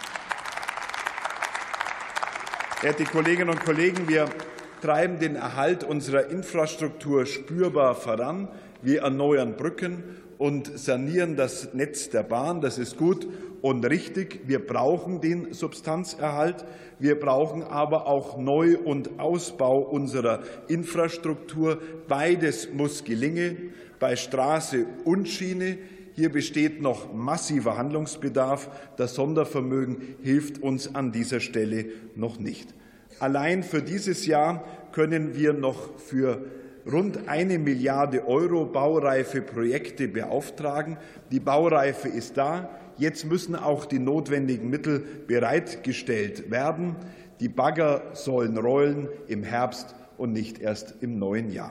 Verehrte Kolleginnen und Kollegen, wir treiben den Erhalt unserer Infrastruktur spürbar voran. Wir erneuern Brücken und sanieren das Netz der Bahn. Das ist gut und richtig. Wir brauchen den Substanzerhalt. Wir brauchen aber auch Neu- und Ausbau unserer Infrastruktur. Beides muss gelingen, bei Straße und Schiene. Hier besteht noch massiver Handlungsbedarf. Das Sondervermögen hilft uns an dieser Stelle noch nicht. Allein für dieses Jahr können wir noch für rund 1 Milliarde Euro baureife Projekte beauftragen. Die Baureife ist da. Jetzt müssen auch die notwendigen Mittel bereitgestellt werden. Die Bagger sollen rollen im Herbst und nicht erst im neuen Jahr.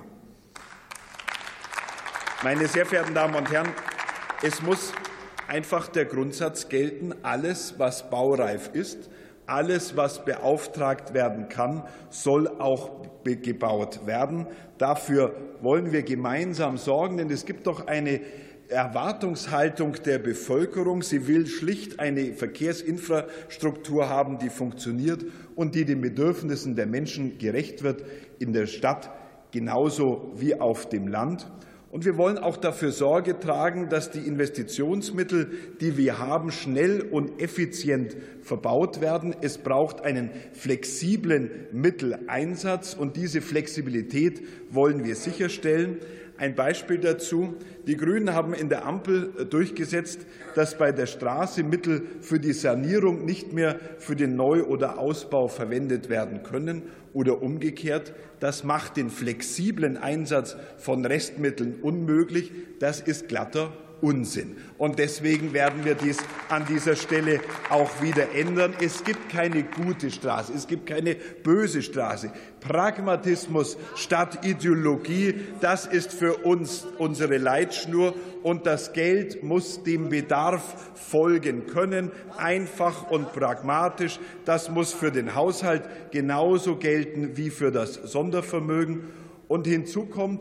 Meine sehr verehrten Damen und Herren, es muss einfach der Grundsatz gelten, alles, was baureif ist, alles, was beauftragt werden kann, soll auch gebaut werden. Dafür wollen wir gemeinsam sorgen, denn es gibt doch eine Erwartungshaltung der Bevölkerung. Sie will schlicht eine Verkehrsinfrastruktur haben, die funktioniert und die den Bedürfnissen der Menschen gerecht wird, in der Stadt genauso wie auf dem Land. Und wir wollen auch dafür Sorge tragen, dass die Investitionsmittel, die wir haben, schnell und effizient verbaut werden. Es braucht einen flexiblen Mitteleinsatz, und diese Flexibilität wollen wir sicherstellen. Ein Beispiel dazu: Die Grünen haben in der Ampel durchgesetzt, dass bei der Straße Mittel für die Sanierung nicht mehr für den Neu- oder Ausbau verwendet werden können oder umgekehrt. Das macht den flexiblen Einsatz von Restmitteln unmöglich. Das ist glatter Unsinn. Und deswegen werden wir dies an dieser Stelle auch wieder ändern. Es gibt keine gute Straße, es gibt keine böse Straße. Pragmatismus statt Ideologie, das ist für uns unsere Leitschnur. Und das Geld muss dem Bedarf folgen können, einfach und pragmatisch. Das muss für den Haushalt genauso gelten wie für das Sondervermögen. Und hinzu kommt,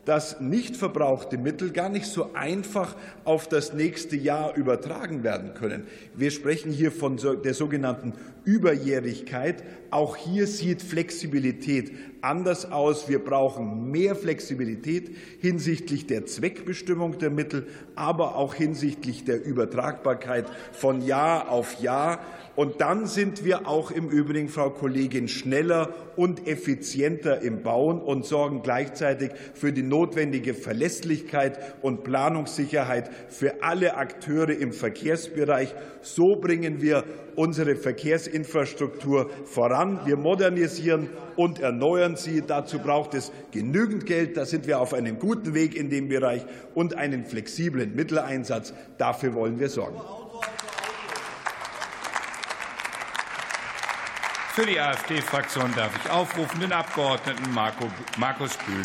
dass nicht verbrauchte Mittel gar nicht so einfach auf das nächste Jahr übertragen werden können. Wir sprechen hier von der sogenannten Überjährigkeit. Auch hier sieht Flexibilität anders aus. Wir brauchen mehr Flexibilität hinsichtlich der Zweckbestimmung der Mittel, aber auch hinsichtlich der Übertragbarkeit von Jahr auf Jahr. Und dann sind wir auch im Übrigen, Frau Kollegin, schneller und effizienter im Bauen und sorgen gleichzeitig für die notwendige Verlässlichkeit und Planungssicherheit für alle Akteure im Verkehrsbereich. So bringen wir unsere Verkehrsinfrastruktur voran. Wir modernisieren und erneuern sie. Dazu braucht es genügend Geld. Da sind wir auf einem guten Weg in dem Bereich und einen flexiblen Mitteleinsatz. Dafür wollen wir sorgen. Für die AfD-Fraktion darf ich aufrufen den Abgeordneten Markus Bühl.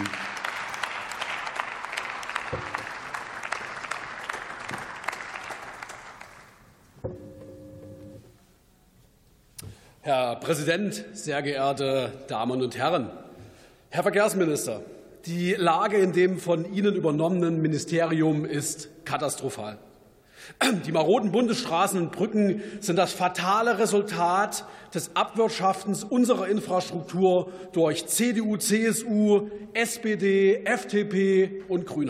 Herr Präsident, sehr geehrte Damen und Herren! Herr Verkehrsminister, die Lage in dem von Ihnen übernommenen Ministerium ist katastrophal. Die maroden Bundesstraßen und Brücken sind das fatale Resultat des Abwirtschaftens unserer Infrastruktur durch CDU, CSU, SPD, FDP und Grüne.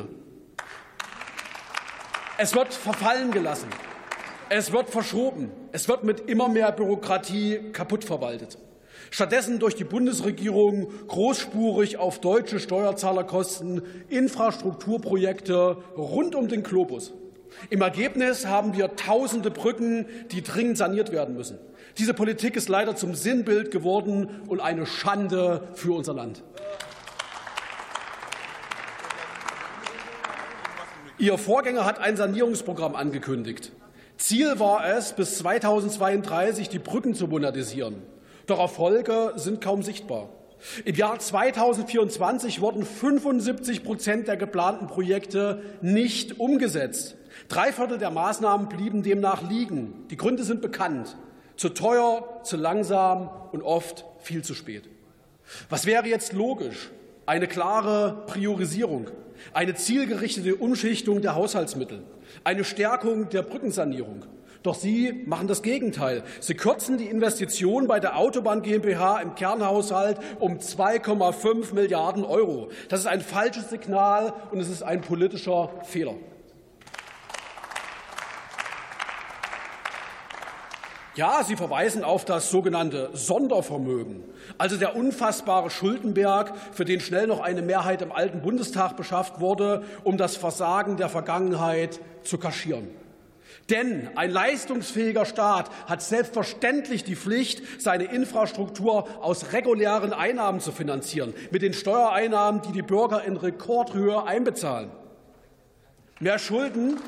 Es wird verfallen gelassen. Es wird verschoben. Es wird mit immer mehr Bürokratie kaputt verwaltet. Stattdessen durch die Bundesregierung großspurig auf deutsche Steuerzahlerkosten Infrastrukturprojekte rund um den Globus. Im Ergebnis haben wir tausende Brücken, die dringend saniert werden müssen. Diese Politik ist leider zum Sinnbild geworden und eine Schande für unser Land. Ihr Vorgänger hat ein Sanierungsprogramm angekündigt. Ziel war es, bis 2032 die Brücken zu modernisieren. Doch Erfolge sind kaum sichtbar. Im Jahr 2024 wurden 75% der geplanten Projekte nicht umgesetzt. 3/4 der Maßnahmen blieben demnach liegen. Die Gründe sind bekannt. Zu teuer, zu langsam und oft viel zu spät. Was wäre jetzt logisch? Eine klare Priorisierung, eine zielgerichtete Umschichtung der Haushaltsmittel, eine Stärkung der Brückensanierung. Doch Sie machen das Gegenteil. Sie kürzen die Investition bei der Autobahn GmbH im Kernhaushalt um 2,5 Milliarden €. Das ist ein falsches Signal und es ist ein politischer Fehler. Ja, Sie verweisen auf das sogenannte Sondervermögen, also der unfassbare Schuldenberg, für den schnell noch eine Mehrheit im alten Bundestag beschafft wurde, um das Versagen der Vergangenheit zu kaschieren. Denn ein leistungsfähiger Staat hat selbstverständlich die Pflicht, seine Infrastruktur aus regulären Einnahmen zu finanzieren, mit den Steuereinnahmen, die die Bürger in Rekordhöhe einbezahlen. Mehr Schulden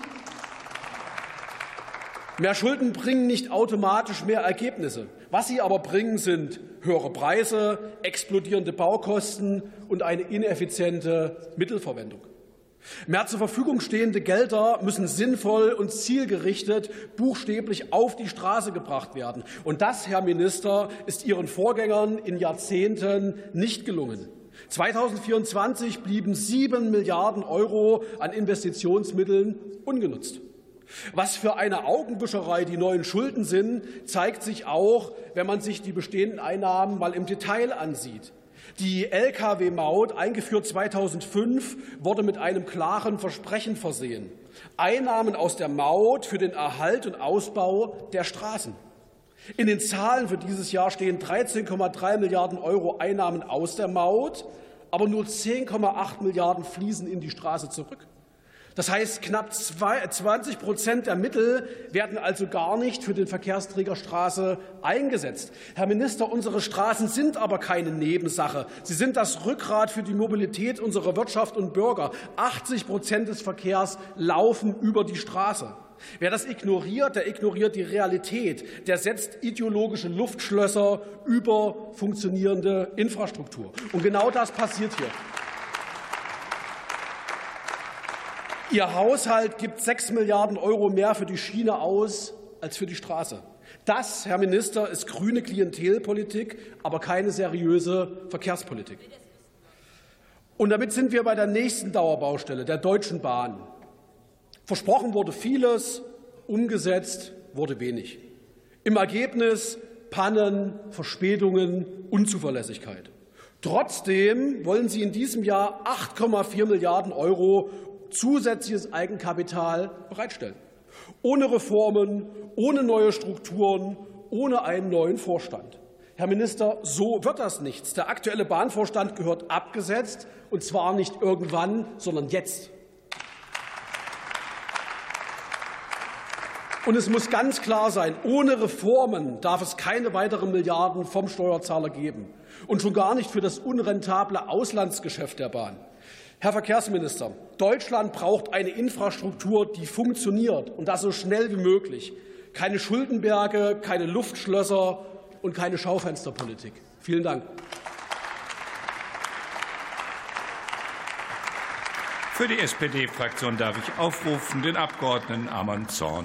bringen nicht automatisch mehr Ergebnisse. Was sie aber bringen, sind höhere Preise, explodierende Baukosten und eine ineffiziente Mittelverwendung. Mehr zur Verfügung stehende Gelder müssen sinnvoll und zielgerichtet buchstäblich auf die Straße gebracht werden. Und das, Herr Minister, ist Ihren Vorgängern in Jahrzehnten nicht gelungen. 2024 blieben 7 Milliarden € an Investitionsmitteln ungenutzt. Was für eine Augenwischerei die neuen Schulden sind, zeigt sich auch, wenn man sich die bestehenden Einnahmen mal im Detail ansieht. Die Lkw-Maut, eingeführt 2005, wurde mit einem klaren Versprechen versehen. Einnahmen aus der Maut für den Erhalt und Ausbau der Straßen. In den Zahlen für dieses Jahr stehen 13,3 Milliarden € Einnahmen aus der Maut, aber nur 10,8 Milliarden fließen in die Straße zurück. Das heißt, knapp 20% der Mittel werden also gar nicht für den Verkehrsträger Straße eingesetzt. Herr Minister, unsere Straßen sind aber keine Nebensache. Sie sind das Rückgrat für die Mobilität unserer Wirtschaft und Bürger. 80% des Verkehrs laufen über die Straße. Wer das ignoriert, der ignoriert die Realität. Der setzt ideologische Luftschlösser über funktionierende Infrastruktur. Und genau das passiert hier. Ihr Haushalt gibt 6 Milliarden € mehr für die Schiene aus als für die Straße. Das, Herr Minister, ist grüne Klientelpolitik, aber keine seriöse Verkehrspolitik. Und damit sind wir bei der nächsten Dauerbaustelle, der Deutschen Bahn. Versprochen wurde vieles, umgesetzt wurde wenig. Im Ergebnis Pannen, Verspätungen, Unzuverlässigkeit. Trotzdem wollen Sie in diesem Jahr 8,4 Milliarden € zusätzliches Eigenkapital bereitstellen. Ohne Reformen, ohne neue Strukturen, ohne einen neuen Vorstand. Herr Minister, so wird das nichts. Der aktuelle Bahnvorstand gehört abgesetzt, und zwar nicht irgendwann, sondern jetzt. Und es muss ganz klar sein, ohne Reformen darf es keine weiteren Milliarden vom Steuerzahler geben. Und schon gar nicht für das unrentable Auslandsgeschäft der Bahn. Herr Verkehrsminister, Deutschland braucht eine Infrastruktur, die funktioniert, und das so schnell wie möglich. Keine Schuldenberge, keine Luftschlösser und keine Schaufensterpolitik. Vielen Dank. Für die SPD-Fraktion darf ich aufrufen den Abgeordneten Arman Zorn.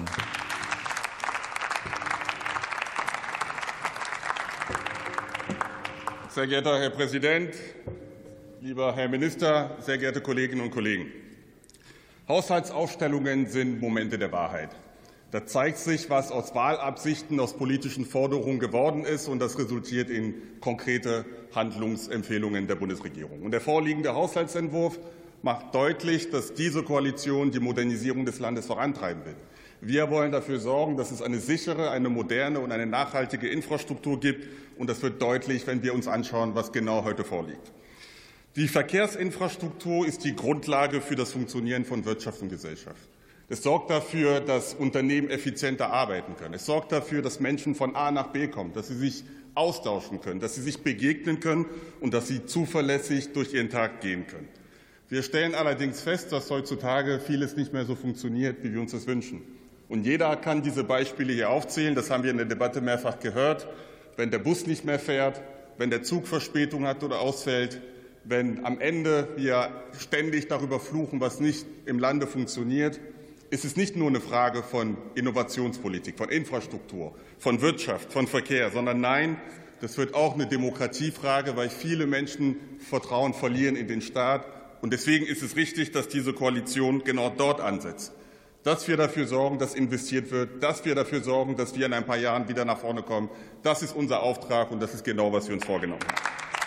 Sehr geehrter Herr Präsident, lieber Herr Minister, sehr geehrte Kolleginnen und Kollegen! Haushaltsaufstellungen sind Momente der Wahrheit. Da zeigt sich, was aus Wahlabsichten, aus politischen Forderungen geworden ist, und das resultiert in konkrete Handlungsempfehlungen der Bundesregierung. Und der vorliegende Haushaltsentwurf macht deutlich, dass diese Koalition die Modernisierung des Landes vorantreiben will. Wir wollen dafür sorgen, dass es eine sichere, eine moderne und eine nachhaltige Infrastruktur gibt. Und das wird deutlich, wenn wir uns anschauen, was genau heute vorliegt. Die Verkehrsinfrastruktur ist die Grundlage für das Funktionieren von Wirtschaft und Gesellschaft. Es sorgt dafür, dass Unternehmen effizienter arbeiten können. Es sorgt dafür, dass Menschen von A nach B kommen, dass sie sich austauschen können, dass sie sich begegnen können und dass sie zuverlässig durch ihren Tag gehen können. Wir stellen allerdings fest, dass heutzutage vieles nicht mehr so funktioniert, wie wir uns das wünschen. Und jeder kann diese Beispiele hier aufzählen. Das haben wir in der Debatte mehrfach gehört. Wenn der Bus nicht mehr fährt, wenn der Zug Verspätung hat oder ausfällt, wenn am Ende wir ständig darüber fluchen, was nicht im Lande funktioniert, ist es nicht nur eine Frage von Innovationspolitik, von Infrastruktur, von Wirtschaft, von Verkehr, sondern nein, das wird auch eine Demokratiefrage, weil viele Menschen Vertrauen verlieren in den Staat. Und deswegen ist es richtig, dass diese Koalition genau dort ansetzt. Dass wir dafür sorgen, dass investiert wird, dass wir dafür sorgen, dass wir in ein paar Jahren wieder nach vorne kommen. Das ist unser Auftrag, und das ist genau, was wir uns vorgenommen haben.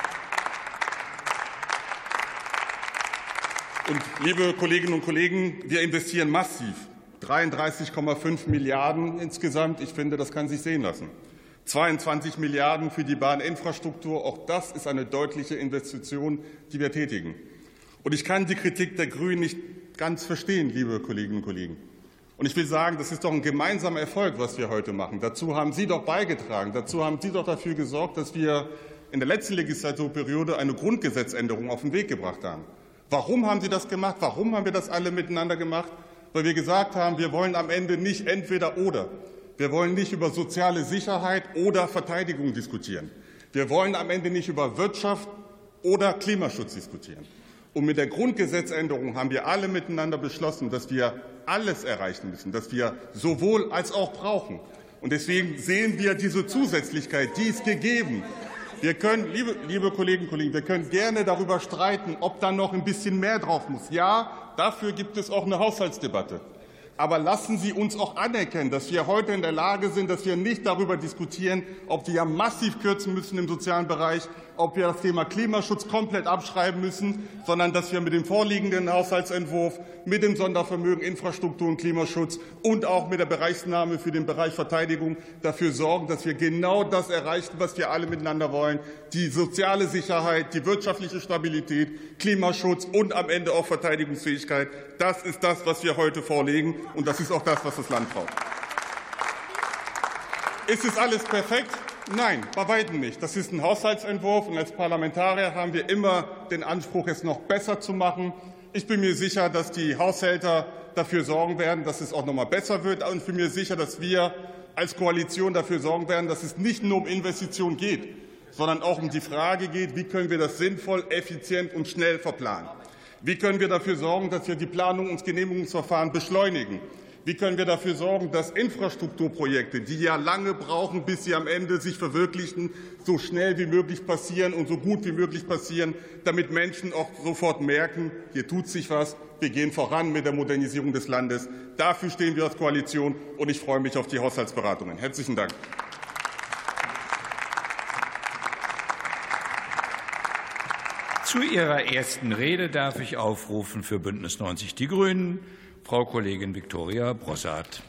Und, liebe Kolleginnen und Kollegen, wir investieren massiv. 33,5 Milliarden insgesamt. Ich finde, das kann sich sehen lassen. 22 Milliarden für die Bahninfrastruktur. Auch das ist eine deutliche Investition, die wir tätigen. Und ich kann die Kritik der Grünen nicht ganz verstehen, liebe Kolleginnen und Kollegen. Und ich will sagen, das ist doch ein gemeinsamer Erfolg, was wir heute machen. Dazu haben Sie doch beigetragen. Dazu haben Sie doch dafür gesorgt, dass wir in der letzten Legislaturperiode eine Grundgesetzänderung auf den Weg gebracht haben. Warum haben Sie das gemacht? Warum haben wir das alle miteinander gemacht? Weil wir gesagt haben, wir wollen am Ende nicht entweder oder. Wir wollen nicht über soziale Sicherheit oder Verteidigung diskutieren. Wir wollen am Ende nicht über Wirtschaft oder Klimaschutz diskutieren. Und mit der Grundgesetzänderung haben wir alle miteinander beschlossen, dass wir alles erreichen müssen, dass wir sowohl als auch brauchen. Und deswegen sehen wir diese Zusätzlichkeit, die ist gegeben. Wir können, liebe Kolleginnen und Kollegen, wir können gerne darüber streiten, ob da noch ein bisschen mehr drauf muss. Ja, dafür gibt es auch eine Haushaltsdebatte. Aber lassen Sie uns auch anerkennen, dass wir heute in der Lage sind, dass wir nicht darüber diskutieren, ob wir massiv kürzen müssen im sozialen Bereich, ob wir das Thema Klimaschutz komplett abschreiben müssen, sondern dass wir mit dem vorliegenden Haushaltsentwurf, mit dem Sondervermögen Infrastruktur und Klimaschutz und auch mit der Bereichsnahme für den Bereich Verteidigung dafür sorgen, dass wir genau das erreichen, was wir alle miteinander wollen, die soziale Sicherheit, die wirtschaftliche Stabilität, Klimaschutz und am Ende auch Verteidigungsfähigkeit. Das ist das, was wir heute vorlegen, und das ist auch das, was das Land braucht. Ist es alles perfekt? Nein, bei weitem nicht. Das ist ein Haushaltsentwurf, und als Parlamentarier haben wir immer den Anspruch, es noch besser zu machen. Ich bin mir sicher, dass die Haushälter dafür sorgen werden, dass es auch noch mal besser wird. Und ich bin mir sicher, dass wir als Koalition dafür sorgen werden, dass es nicht nur um Investitionen geht, sondern auch um die Frage geht, wie können wir das sinnvoll, effizient und schnell verplanen? Wie können wir dafür sorgen, dass wir die Planung und Genehmigungsverfahren beschleunigen? Wie können wir dafür sorgen, dass Infrastrukturprojekte, die ja lange brauchen, bis sie am Ende sich verwirklichen, so schnell wie möglich passieren und so gut wie möglich passieren, damit Menschen auch sofort merken, hier tut sich was, wir gehen voran mit der Modernisierung des Landes. Dafür stehen wir als Koalition, und ich freue mich auf die Haushaltsberatungen. Herzlichen Dank. Zu Ihrer ersten Rede darf ich aufrufen für Bündnis 90 Die Grünen Frau Kollegin Viktoria Brossart.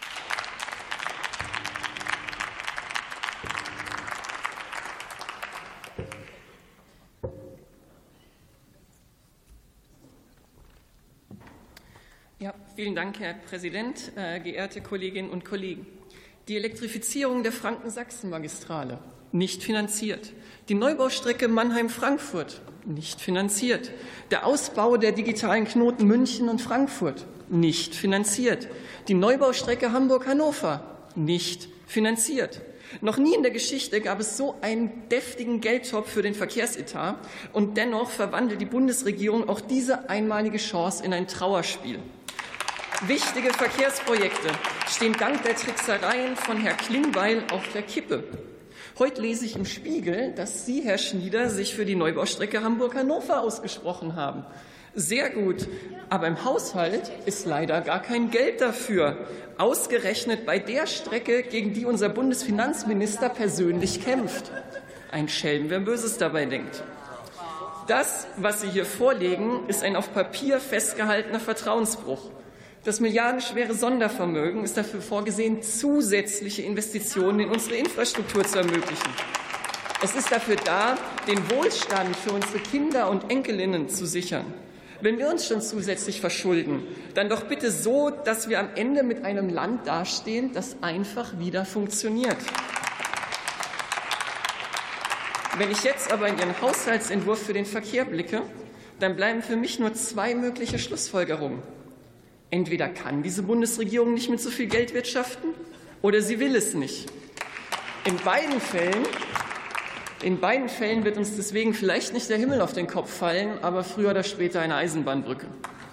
Ja, vielen Dank, Herr Präsident, geehrte Kolleginnen und Kollegen. Die Elektrifizierung der Franken-Sachsen-Magistrale nicht finanziert. Die Neubaustrecke Mannheim-Frankfurt nicht finanziert. Der Ausbau der digitalen Knoten München und Frankfurt nicht finanziert. Die Neubaustrecke Hamburg-Hannover nicht finanziert. Noch nie in der Geschichte gab es so einen deftigen Geldtopf für den Verkehrsetat, und dennoch verwandelt die Bundesregierung auch diese einmalige Chance in ein Trauerspiel. Wichtige Verkehrsprojekte stehen dank der Tricksereien von Herrn Klingbeil auf der Kippe. Heute lese ich im Spiegel, dass Sie, Herr Schnieder, sich für die Neubaustrecke Hamburg-Hannover ausgesprochen haben. Sehr gut, aber im Haushalt ist leider gar kein Geld dafür. Ausgerechnet bei der Strecke, gegen die unser Bundesfinanzminister persönlich kämpft. Ein Schelm, wer Böses dabei denkt. Das, was Sie hier vorlegen, ist ein auf Papier festgehaltener Vertrauensbruch. Das milliardenschwere Sondervermögen ist dafür vorgesehen, zusätzliche Investitionen in unsere Infrastruktur zu ermöglichen. Es ist dafür da, den Wohlstand für unsere Kinder und Enkelinnen zu sichern. Wenn wir uns schon zusätzlich verschulden, dann doch bitte so, dass wir am Ende mit einem Land dastehen, das einfach wieder funktioniert. Wenn ich jetzt aber in Ihren Haushaltsentwurf für den Verkehr blicke, dann bleiben für mich nur zwei mögliche Schlussfolgerungen. Entweder kann diese Bundesregierung nicht mit so viel Geld wirtschaften, oder sie will es nicht. In beiden Fällen wird uns deswegen vielleicht nicht der Himmel auf den Kopf fallen, aber früher oder später eine Eisenbahnbrücke.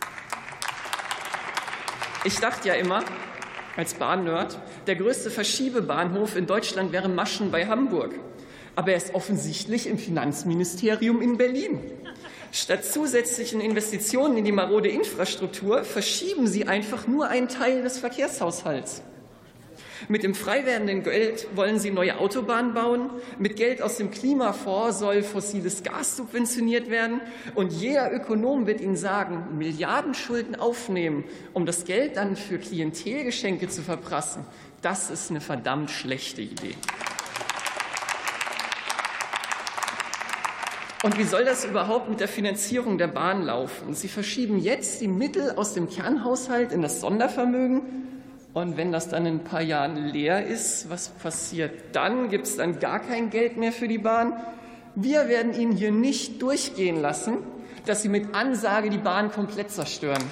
Ich dachte ja immer, als Bahnnerd, der größte Verschiebebahnhof in Deutschland wäre Maschen bei Hamburg. Aber er ist offensichtlich im Finanzministerium in Berlin. Statt zusätzlichen Investitionen in die marode Infrastruktur verschieben Sie einfach nur einen Teil des Verkehrshaushalts. Mit dem frei werdenden Geld wollen Sie neue Autobahnen bauen. Mit Geld aus dem Klimafonds soll fossiles Gas subventioniert werden. Und jeder Ökonom wird Ihnen sagen, Milliardenschulden aufnehmen, um das Geld dann für Klientelgeschenke zu verprassen, das ist eine verdammt schlechte Idee. Und wie soll das überhaupt mit der Finanzierung der Bahn laufen? Sie verschieben jetzt die Mittel aus dem Kernhaushalt in das Sondervermögen. Und wenn das dann in ein paar Jahren leer ist, was passiert dann? Gibt es dann gar kein Geld mehr für die Bahn? Wir werden Ihnen hier nicht durchgehen lassen, dass Sie mit Ansage die Bahn komplett zerstören.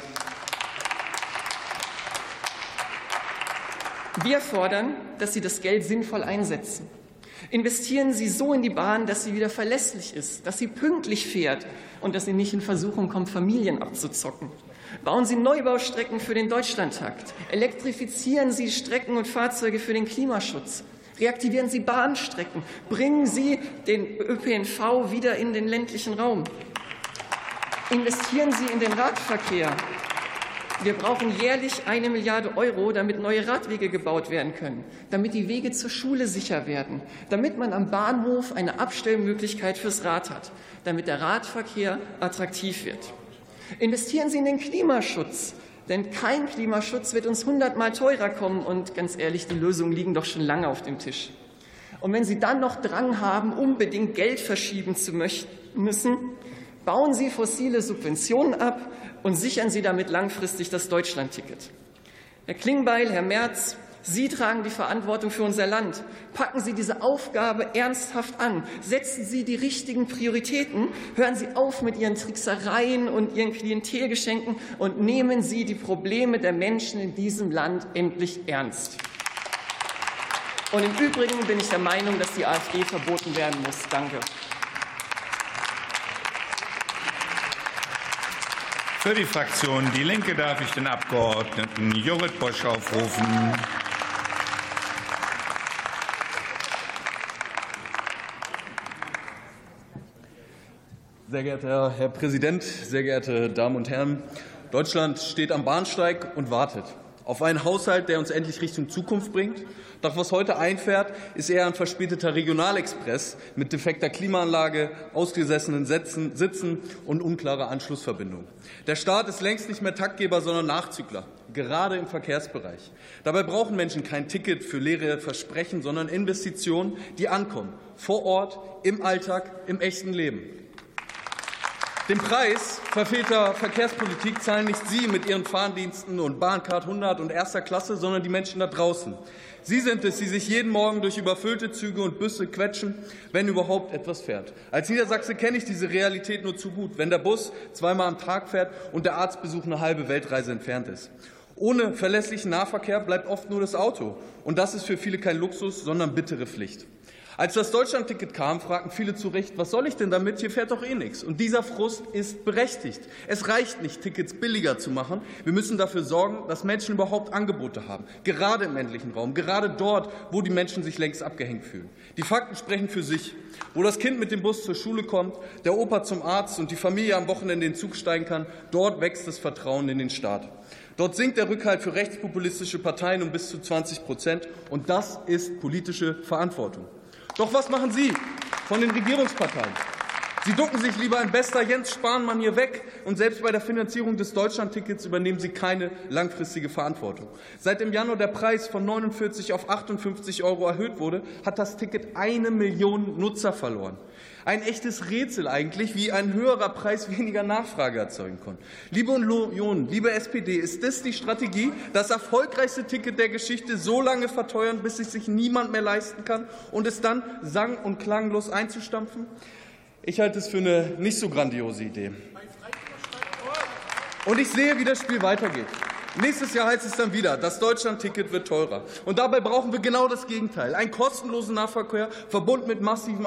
Wir fordern, dass Sie das Geld sinnvoll einsetzen. Investieren Sie so in die Bahn, dass sie wieder verlässlich ist, dass sie pünktlich fährt und dass sie nicht in Versuchung kommt, Familien abzuzocken. Bauen Sie Neubaustrecken für den Deutschlandtakt. Elektrifizieren Sie Strecken und Fahrzeuge für den Klimaschutz. Reaktivieren Sie Bahnstrecken. Bringen Sie den ÖPNV wieder in den ländlichen Raum. Investieren Sie in den Radverkehr. Wir brauchen jährlich 1 Milliarde Euro, damit neue Radwege gebaut werden können, damit die Wege zur Schule sicher werden, damit man am Bahnhof eine Abstellmöglichkeit fürs Rad hat, damit der Radverkehr attraktiv wird. Investieren Sie in den Klimaschutz, denn kein Klimaschutz wird uns 100-mal teurer kommen. Und ganz ehrlich, die Lösungen liegen doch schon lange auf dem Tisch. Und wenn Sie dann noch Drang haben, unbedingt Geld verschieben zu müssen, bauen Sie fossile Subventionen ab und sichern Sie damit langfristig das Deutschlandticket. Herr Klingbeil, Herr Merz, Sie tragen die Verantwortung für unser Land. Packen Sie diese Aufgabe ernsthaft an. Setzen Sie die richtigen Prioritäten. Hören Sie auf mit Ihren Tricksereien und Ihren Klientelgeschenken und nehmen Sie die Probleme der Menschen in diesem Land endlich ernst. Und im Übrigen bin ich der Meinung, dass die AfD verboten werden muss. Danke. Für die Fraktion Die Linke darf ich den Abgeordneten Jorrit Bosch aufrufen. Sehr geehrter Herr Präsident, sehr geehrte Damen und Herren! Deutschland steht am Bahnsteig und wartet auf einen Haushalt, der uns endlich Richtung Zukunft bringt. Doch was heute einfährt, ist eher ein verspäteter Regionalexpress mit defekter Klimaanlage, ausgesessenen Sitzen und unklarer Anschlussverbindung. Der Staat ist längst nicht mehr Taktgeber, sondern Nachzügler, gerade im Verkehrsbereich. Dabei brauchen Menschen kein Ticket für leere Versprechen, sondern Investitionen, die ankommen, vor Ort, im Alltag, im echten Leben. Den Preis verfehlter Verkehrspolitik zahlen nicht Sie mit Ihren Fahrdiensten und Bahncard 100 und erster Klasse, sondern die Menschen da draußen. Sie sind es, die sich jeden Morgen durch überfüllte Züge und Busse quetschen, wenn überhaupt etwas fährt. Als Niedersachse kenne ich diese Realität nur zu gut, wenn der Bus zweimal am Tag fährt und der Arztbesuch eine halbe Weltreise entfernt ist. Ohne verlässlichen Nahverkehr bleibt oft nur das Auto. Und das ist für viele kein Luxus, sondern bittere Pflicht. Als das Deutschlandticket kam, fragten viele zu Recht, was soll ich denn damit? Hier fährt doch eh nichts. Und dieser Frust ist berechtigt. Es reicht nicht, Tickets billiger zu machen. Wir müssen dafür sorgen, dass Menschen überhaupt Angebote haben. Gerade im ländlichen Raum, gerade dort, wo die Menschen sich längst abgehängt fühlen. Die Fakten sprechen für sich. Wo das Kind mit dem Bus zur Schule kommt, der Opa zum Arzt und die Familie am Wochenende in den Zug steigen kann, dort wächst das Vertrauen in den Staat. Dort sinkt der Rückhalt für rechtspopulistische Parteien um bis zu 20%. Und das ist politische Verantwortung. Doch was machen Sie von den Regierungsparteien? Sie ducken sich lieber in bester Jens-Spahn-Manier weg, und selbst bei der Finanzierung des Deutschlandtickets übernehmen Sie keine langfristige Verantwortung. Seit im Januar der Preis von 49 auf 58 € erhöht wurde, hat das Ticket 1 Million Nutzer verloren. Ein echtes Rätsel eigentlich, wie ein höherer Preis weniger Nachfrage erzeugen kann. Liebe Union, liebe SPD, ist das die Strategie, das erfolgreichste Ticket der Geschichte so lange verteuern, bis es sich niemand mehr leisten kann und es dann sang- und klanglos einzustampfen? Ich halte es für eine nicht so grandiose Idee. Und ich sehe, wie das Spiel weitergeht. Nächstes Jahr heißt es dann wieder, das Deutschlandticket wird teurer. Und dabei brauchen wir genau das Gegenteil. Einen kostenlosen Nahverkehr verbunden mit massivem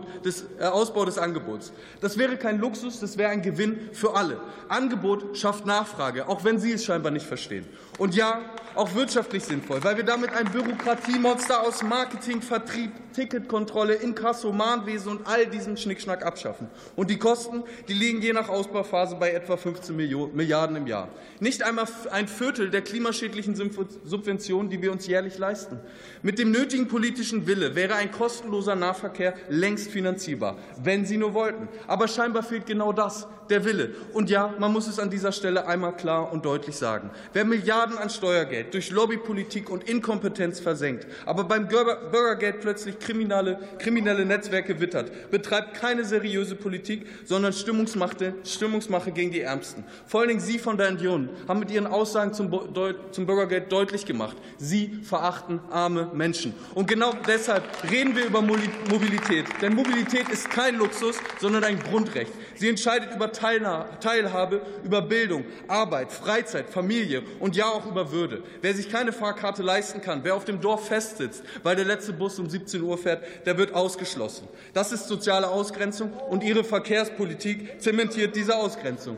Ausbau des Angebots. Das wäre kein Luxus, das wäre ein Gewinn für alle. Angebot schafft Nachfrage, auch wenn Sie es scheinbar nicht verstehen. Und ja, auch wirtschaftlich sinnvoll, weil wir damit ein Bürokratiemonster aus Marketing, Vertrieb, Ticketkontrolle, Inkasso, Mahnwesen und all diesem Schnickschnack abschaffen. Und die Kosten, die liegen je nach Ausbauphase bei etwa 15 Milliarden im Jahr. Nicht einmal ein Viertel der klimaschädlichen Subventionen, die wir uns jährlich leisten. Mit dem nötigen politischen Wille wäre ein kostenloser Nahverkehr längst finanzierbar, wenn Sie nur wollten. Aber scheinbar fehlt genau das, der Wille. Und ja, man muss es an dieser Stelle einmal klar und deutlich sagen. Wer Milliarden an Steuergeld durch Lobbypolitik und Inkompetenz versenkt, aber beim Bürgergeld plötzlich kriminelle Netzwerke wittert, betreibt keine seriöse Politik, sondern Stimmungsmache gegen die Ärmsten. Vor allen Dingen Sie von der Union haben mit Ihren Aussagen zum Bürgergeld deutlich gemacht, Sie verachten arme Menschen. Und genau deshalb reden wir über Mobilität. Denn Mobilität ist kein Luxus, sondern ein Grundrecht. Sie entscheidet über Teilhabe, über Bildung, Arbeit, Freizeit, Familie und ja auch über Würde. Wer sich keine Fahrkarte leisten kann, wer auf dem Dorf festsitzt, weil der letzte Bus um 17 Uhr fährt, der wird ausgeschlossen. Das ist soziale Ausgrenzung, und Ihre Verkehrspolitik zementiert diese Ausgrenzung.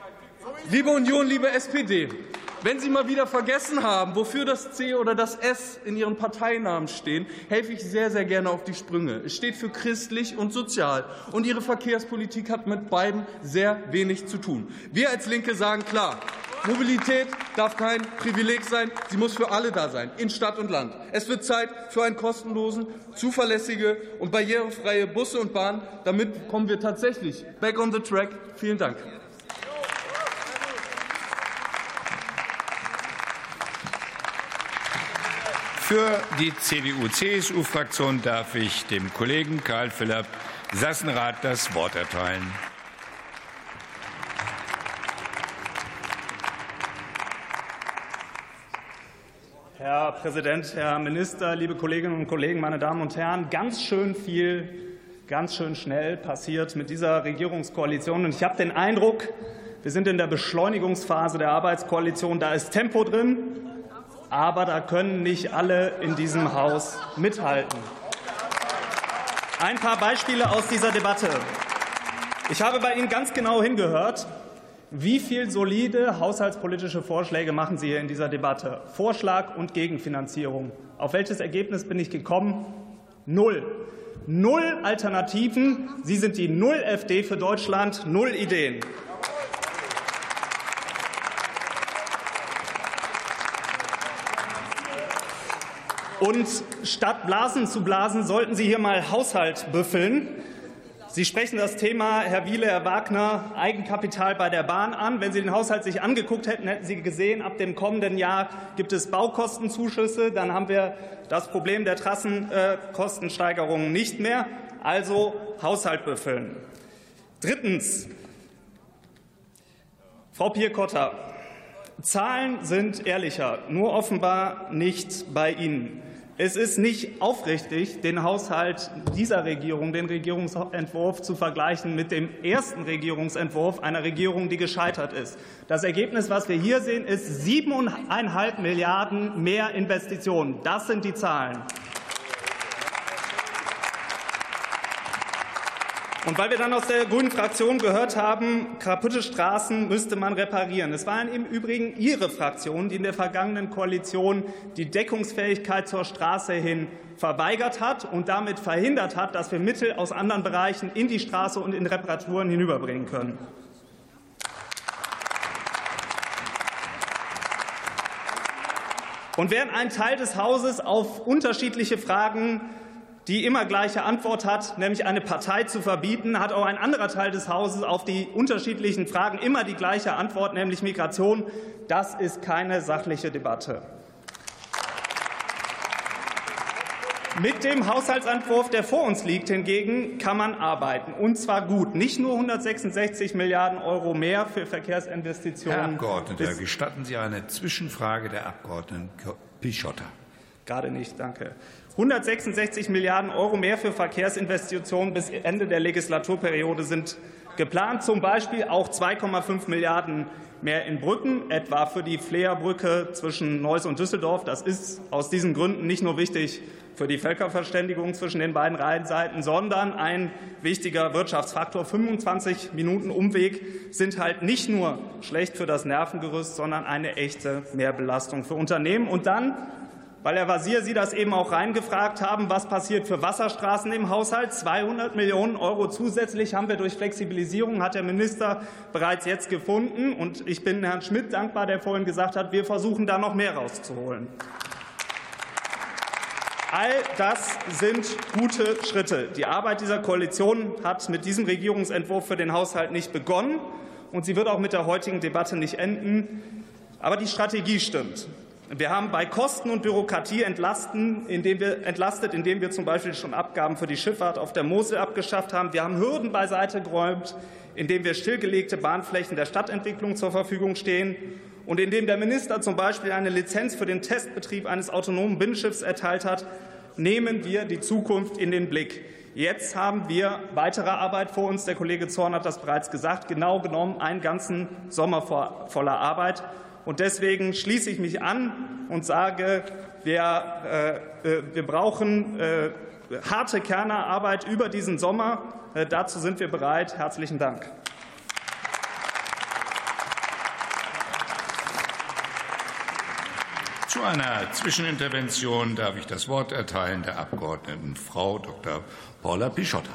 Liebe Union, liebe SPD, wenn Sie mal wieder vergessen haben, wofür das C oder das S in Ihren Parteinamen stehen, helfe ich sehr, sehr gerne auf die Sprünge. Es steht für christlich und sozial, und Ihre Verkehrspolitik hat mit beiden sehr wenig zu tun. Wir als Linke sagen klar, Mobilität darf kein Privileg sein, sie muss für alle da sein, in Stadt und Land. Es wird Zeit für einen kostenlosen, zuverlässige und barrierefreie Busse und Bahnen. Damit kommen wir tatsächlich back on the track. Vielen Dank. Für die CDU-CSU-Fraktion darf ich dem Kollegen Karl Philipp Sassenrath das Wort erteilen. Herr Präsident, Herr Minister, liebe Kolleginnen und Kollegen, meine Damen und Herren! Ganz schön viel, ganz schön schnell passiert mit dieser Regierungskoalition. Und ich habe den Eindruck, wir sind in der Beschleunigungsphase der Arbeitskoalition. Da ist Tempo drin, aber da können nicht alle in diesem Haus mithalten. Ein paar Beispiele aus dieser Debatte. Ich habe bei Ihnen ganz genau hingehört. Wie viele solide haushaltspolitische Vorschläge machen Sie hier in dieser Debatte? Vorschlag und Gegenfinanzierung. Auf welches Ergebnis bin ich gekommen? 0. 0 Alternativen. Sie sind die Null-FD für Deutschland. 0 Ideen. Und statt Blasen zu blasen, sollten Sie hier mal Haushalt büffeln. Sie sprechen das Thema, Herr Wiele, Herr Wagner, Eigenkapital bei der Bahn an. Wenn Sie den Haushalt sich angeguckt hätten, hätten Sie gesehen, ab dem kommenden Jahr gibt es Baukostenzuschüsse. Dann haben wir das Problem der Trassenkostensteigerungen nicht mehr. Also Haushalt büffeln. Drittens, Frau Pier-Kotter, Zahlen sind ehrlicher, nur offenbar nicht bei Ihnen. Es ist nicht aufrichtig, den Haushalt dieser Regierung, den Regierungsentwurf, zu vergleichen mit dem ersten Regierungsentwurf einer Regierung, die gescheitert ist. Das Ergebnis, was wir hier sehen, ist 7,5 Milliarden mehr Investitionen. Das sind die Zahlen. Und weil wir dann aus der Grünen Fraktion gehört haben, kaputte Straßen müsste man reparieren. Es waren im Übrigen Ihre Fraktion, die in der vergangenen Koalition die Deckungsfähigkeit zur Straße hin verweigert hat und damit verhindert hat, dass wir Mittel aus anderen Bereichen in die Straße und in Reparaturen hinüberbringen können. Und während ein Teil des Hauses auf unterschiedliche Fragen die immer gleiche Antwort hat, nämlich eine Partei zu verbieten, hat auch ein anderer Teil des Hauses auf die unterschiedlichen Fragen immer die gleiche Antwort, nämlich Migration. Das ist keine sachliche Debatte. Mit dem Haushaltsentwurf, der vor uns liegt, hingegen kann man arbeiten, und zwar gut. Nicht nur 166 Milliarden € mehr für Verkehrsinvestitionen. Herr Abgeordneter, gestatten Sie eine Zwischenfrage der Abgeordneten Pichotta? Gerade nicht, danke. 166 Milliarden € mehr für Verkehrsinvestitionen bis Ende der Legislaturperiode sind geplant, zum Beispiel auch 2,5 Milliarden mehr in Brücken, etwa für die Fleerbrücke zwischen Neuss und Düsseldorf. Das ist aus diesen Gründen nicht nur wichtig für die Völkerverständigung zwischen den beiden Rheinseiten, sondern ein wichtiger Wirtschaftsfaktor. 25 Minuten Umweg sind halt nicht nur schlecht für das Nervengerüst, sondern eine echte Mehrbelastung für Unternehmen. Und dann, weil Herr Wazir Sie das eben auch reingefragt haben, was passiert für Wasserstraßen im Haushalt? 200 Millionen € zusätzlich haben wir durch Flexibilisierung, hat der Minister bereits jetzt gefunden. Und ich bin Herrn Schmidt dankbar, der vorhin gesagt hat, wir versuchen da noch mehr rauszuholen. All das sind gute Schritte. Die Arbeit dieser Koalition hat mit diesem Regierungsentwurf für den Haushalt nicht begonnen, und sie wird auch mit der heutigen Debatte nicht enden. Aber die Strategie stimmt. Wir haben bei Kosten und Bürokratie entlastet, indem wir zum Beispiel schon Abgaben für die Schifffahrt auf der Mosel abgeschafft haben. Wir haben Hürden beiseite geräumt, indem wir stillgelegte Bahnflächen der Stadtentwicklung zur Verfügung stehen und indem der Minister zum Beispiel eine Lizenz für den Testbetrieb eines autonomen Binnenschiffs erteilt hat, nehmen wir die Zukunft in den Blick. Jetzt haben wir weitere Arbeit vor uns. Der Kollege Zorn hat das bereits gesagt. Genau genommen einen ganzen Sommer voller Arbeit. Und deswegen schließe ich mich an und sage, wir brauchen harte Kernarbeit über diesen Sommer. Dazu sind wir bereit. Herzlichen Dank. Zu einer Zwischenintervention darf ich das Wort erteilen der Abgeordneten Frau Dr. Paula Pichotta.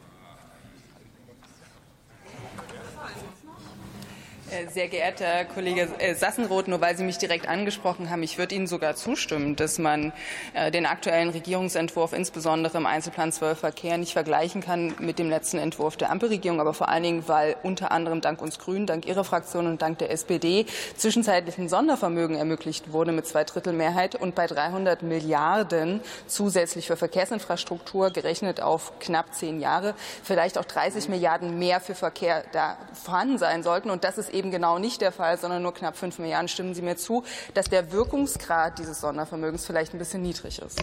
Sehr geehrter Herr Kollege Sassenroth, nur weil Sie mich direkt angesprochen haben, ich würde Ihnen sogar zustimmen, dass man den aktuellen Regierungsentwurf insbesondere im Einzelplan 12 Verkehr nicht vergleichen kann mit dem letzten Entwurf der Ampelregierung, aber vor allen Dingen, weil unter anderem dank uns Grünen, dank Ihrer Fraktion und dank der SPD zwischenzeitlich ein Sondervermögen ermöglicht wurde mit 2/3 Mehrheit und bei 300 Milliarden zusätzlich für Verkehrsinfrastruktur gerechnet auf knapp 10 Jahre vielleicht auch 30 Milliarden mehr für Verkehr da vorhanden sein sollten. Und das ist eben genau nicht der Fall, sondern nur knapp 5 Milliarden. Stimmen Sie mir zu, dass der Wirkungsgrad dieses Sondervermögens vielleicht ein bisschen niedrig ist?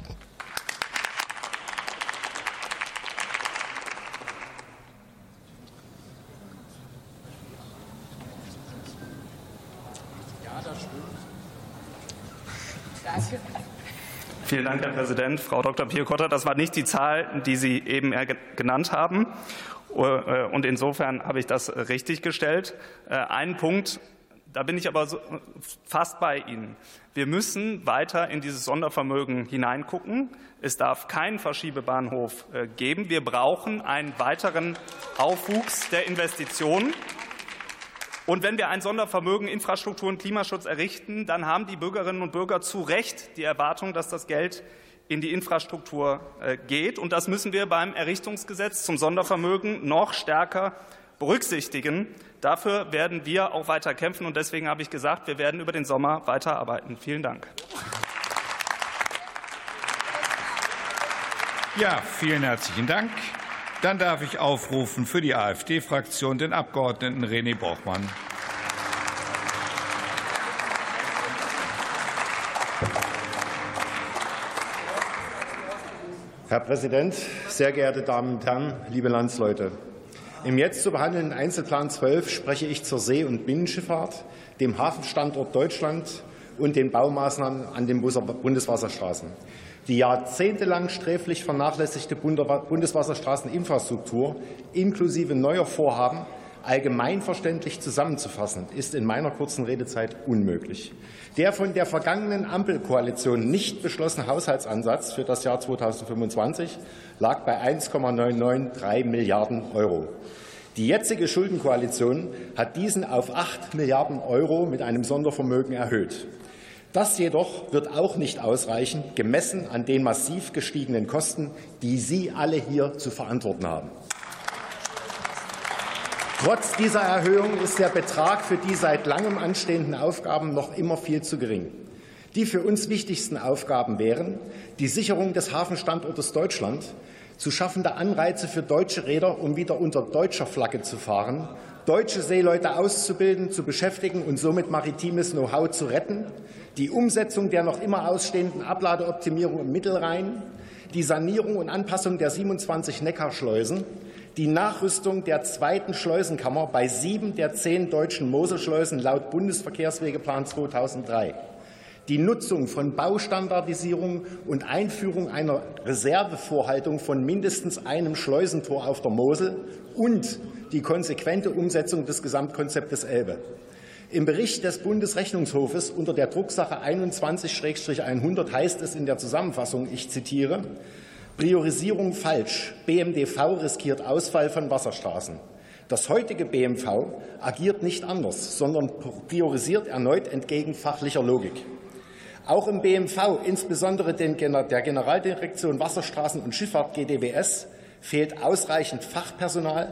Ja, das stimmt. Danke. Vielen Dank, Herr Präsident. Frau Dr. Pier-Kotter, das war nicht die Zahl, die Sie eben genannt haben. Und insofern habe ich das richtiggestellt. Einen Punkt, da bin ich aber fast bei Ihnen. Wir müssen weiter in dieses Sondervermögen hineingucken. Es darf keinen Verschiebebahnhof geben. Wir brauchen einen weiteren Aufwuchs der Investitionen. Und wenn wir ein Sondervermögen Infrastruktur und Klimaschutz errichten, dann haben die Bürgerinnen und Bürger zu Recht die Erwartung, dass das Geld in die Infrastruktur geht. Und das müssen wir beim Errichtungsgesetz zum Sondervermögen noch stärker berücksichtigen. Dafür werden wir auch weiter kämpfen. Und deswegen habe ich gesagt, wir werden über den Sommer weiterarbeiten. Vielen Dank. Ja, vielen herzlichen Dank. Dann darf ich aufrufen für die AfD-Fraktion den Abgeordneten René Borgmann. Herr Präsident, sehr geehrte Damen und Herren, liebe Landsleute! Im jetzt zu behandelnden Einzelplan 12 spreche ich zur See- und Binnenschifffahrt, dem Hafenstandort Deutschland und den Baumaßnahmen an den Bundeswasserstraßen. Die jahrzehntelang sträflich vernachlässigte Bundeswasserstraßeninfrastruktur inklusive neuer Vorhaben allgemeinverständlich zusammenzufassen, ist in meiner kurzen Redezeit unmöglich. Der von der vergangenen Ampelkoalition nicht beschlossene Haushaltsansatz für das Jahr 2025 lag bei 1,993 Milliarden €. Die jetzige Schuldenkoalition hat diesen auf 8 Milliarden € mit einem Sondervermögen erhöht. Das jedoch wird auch nicht ausreichen, gemessen an den massiv gestiegenen Kosten, die Sie alle hier zu verantworten haben. Trotz dieser Erhöhung ist der Betrag für die seit langem anstehenden Aufgaben noch immer viel zu gering. Die für uns wichtigsten Aufgaben wären die Sicherung des Hafenstandortes Deutschland, zu schaffende Anreize für deutsche Reeder, um wieder unter deutscher Flagge zu fahren, deutsche Seeleute auszubilden, zu beschäftigen und somit maritimes Know-how zu retten, die Umsetzung der noch immer ausstehenden Abladeoptimierung im Mittelrhein, die Sanierung und Anpassung der 27 Neckarschleusen, die Nachrüstung der zweiten Schleusenkammer bei 7 der 10 deutschen Moselschleusen laut Bundesverkehrswegeplan 2003, die Nutzung von Baustandardisierung und Einführung einer Reservevorhaltung von mindestens einem Schleusentor auf der Mosel und die konsequente Umsetzung des Gesamtkonzeptes Elbe. Im Bericht des Bundesrechnungshofes unter der Drucksache 21/100 heißt es in der Zusammenfassung, ich zitiere, Priorisierung falsch. BMDV riskiert Ausfall von Wasserstraßen. Das heutige BMV agiert nicht anders, sondern priorisiert erneut entgegen fachlicher Logik. Auch im BMV, insbesondere der Generaldirektion Wasserstraßen und Schifffahrt GDWS, fehlt ausreichend Fachpersonal,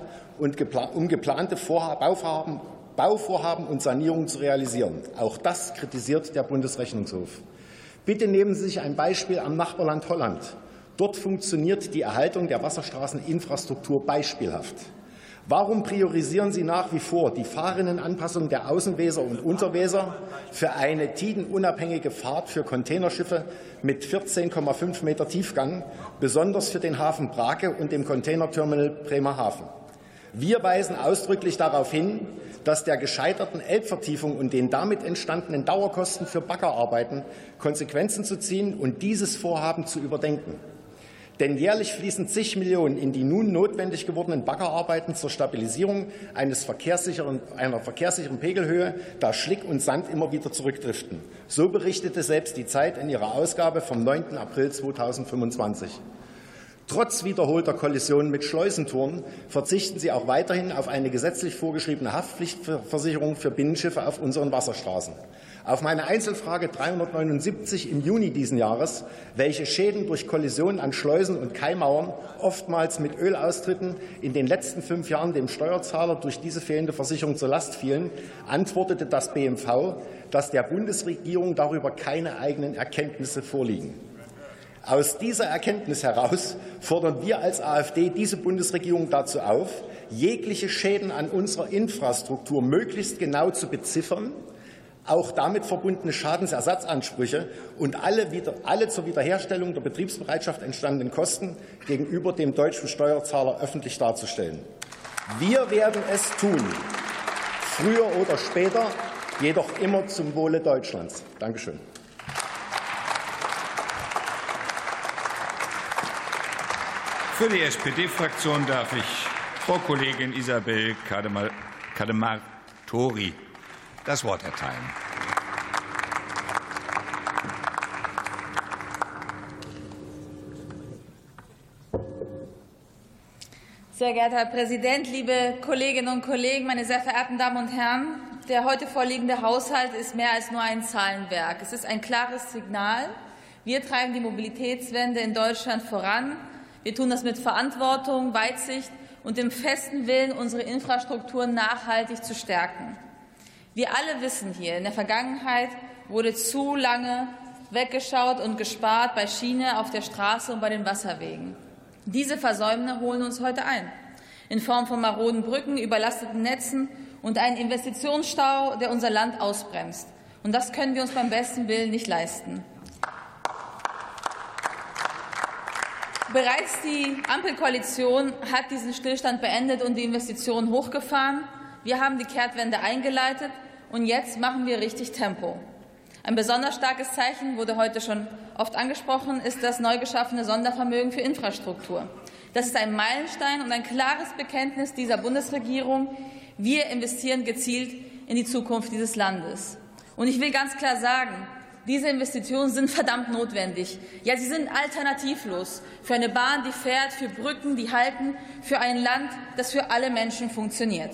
um geplante Bauvorhaben und Sanierungen zu realisieren. Auch das kritisiert der Bundesrechnungshof. Bitte nehmen Sie sich ein Beispiel am Nachbarland Holland. Dort funktioniert die Erhaltung der Wasserstraßeninfrastruktur beispielhaft. Warum priorisieren Sie nach wie vor die Fahrrinnenanpassung der Außenweser und Unterweser für eine tidenunabhängige Fahrt für Containerschiffe mit 14,5 Meter Tiefgang, besonders für den Hafen Brake und dem Containerterminal Bremerhaven? Wir weisen ausdrücklich darauf hin, dass der gescheiterten Elbvertiefung und den damit entstandenen Dauerkosten für Baggerarbeiten Konsequenzen zu ziehen und dieses Vorhaben zu überdenken. Denn jährlich fließen zig Millionen in die nun notwendig gewordenen Baggerarbeiten zur Stabilisierung einer verkehrssicheren Pegelhöhe, da Schlick und Sand immer wieder zurückdriften. So berichtete selbst die Zeit in ihrer Ausgabe vom 9. April 2025. Trotz wiederholter Kollisionen mit Schleusentoren verzichten Sie auch weiterhin auf eine gesetzlich vorgeschriebene Haftpflichtversicherung für Binnenschiffe auf unseren Wasserstraßen. Auf meine Einzelfrage 379 im Juni diesen Jahres, welche Schäden durch Kollisionen an Schleusen und Kaimauern, oftmals mit Ölaustritten, in den letzten 5 Jahren dem Steuerzahler durch diese fehlende Versicherung zur Last fielen, antwortete das BMV, dass der Bundesregierung darüber keine eigenen Erkenntnisse vorliegen. Aus dieser Erkenntnis heraus fordern wir als AfD diese Bundesregierung dazu auf, jegliche Schäden an unserer Infrastruktur möglichst genau zu beziffern, auch damit verbundene Schadensersatzansprüche und alle zur Wiederherstellung der Betriebsbereitschaft entstandenen Kosten gegenüber dem deutschen Steuerzahler öffentlich darzustellen. Wir werden es tun, früher oder später, jedoch immer zum Wohle Deutschlands. Dankeschön. Für die SPD-Fraktion darf ich Frau Kollegin Isabel Kademartori das Wort erteilen. Sehr geehrter Herr Präsident, liebe Kolleginnen und Kollegen, meine sehr verehrten Damen und Herren! Der heute vorliegende Haushalt ist mehr als nur ein Zahlenwerk. Es ist ein klares Signal. Wir treiben die Mobilitätswende in Deutschland voran. Wir tun das mit Verantwortung, Weitsicht und dem festen Willen, unsere Infrastruktur nachhaltig zu stärken. Wir alle wissen hier, in der Vergangenheit wurde zu lange weggeschaut und gespart bei Schiene, auf der Straße und bei den Wasserwegen. Diese Versäumnisse holen uns heute ein, in Form von maroden Brücken, überlasteten Netzen und einem Investitionsstau, der unser Land ausbremst. Und das können wir uns beim besten Willen nicht leisten. Bereits die Ampelkoalition hat diesen Stillstand beendet und die Investitionen hochgefahren. Wir haben die Kehrtwende eingeleitet, und jetzt machen wir richtig Tempo. Ein besonders starkes Zeichen, wurde heute schon oft angesprochen, ist das neu geschaffene Sondervermögen für Infrastruktur. Das ist ein Meilenstein und ein klares Bekenntnis dieser Bundesregierung. Wir investieren gezielt in die Zukunft dieses Landes. Und ich will ganz klar sagen, diese Investitionen sind verdammt notwendig. Ja, sie sind alternativlos für eine Bahn, die fährt, für Brücken, die halten, für ein Land, das für alle Menschen funktioniert.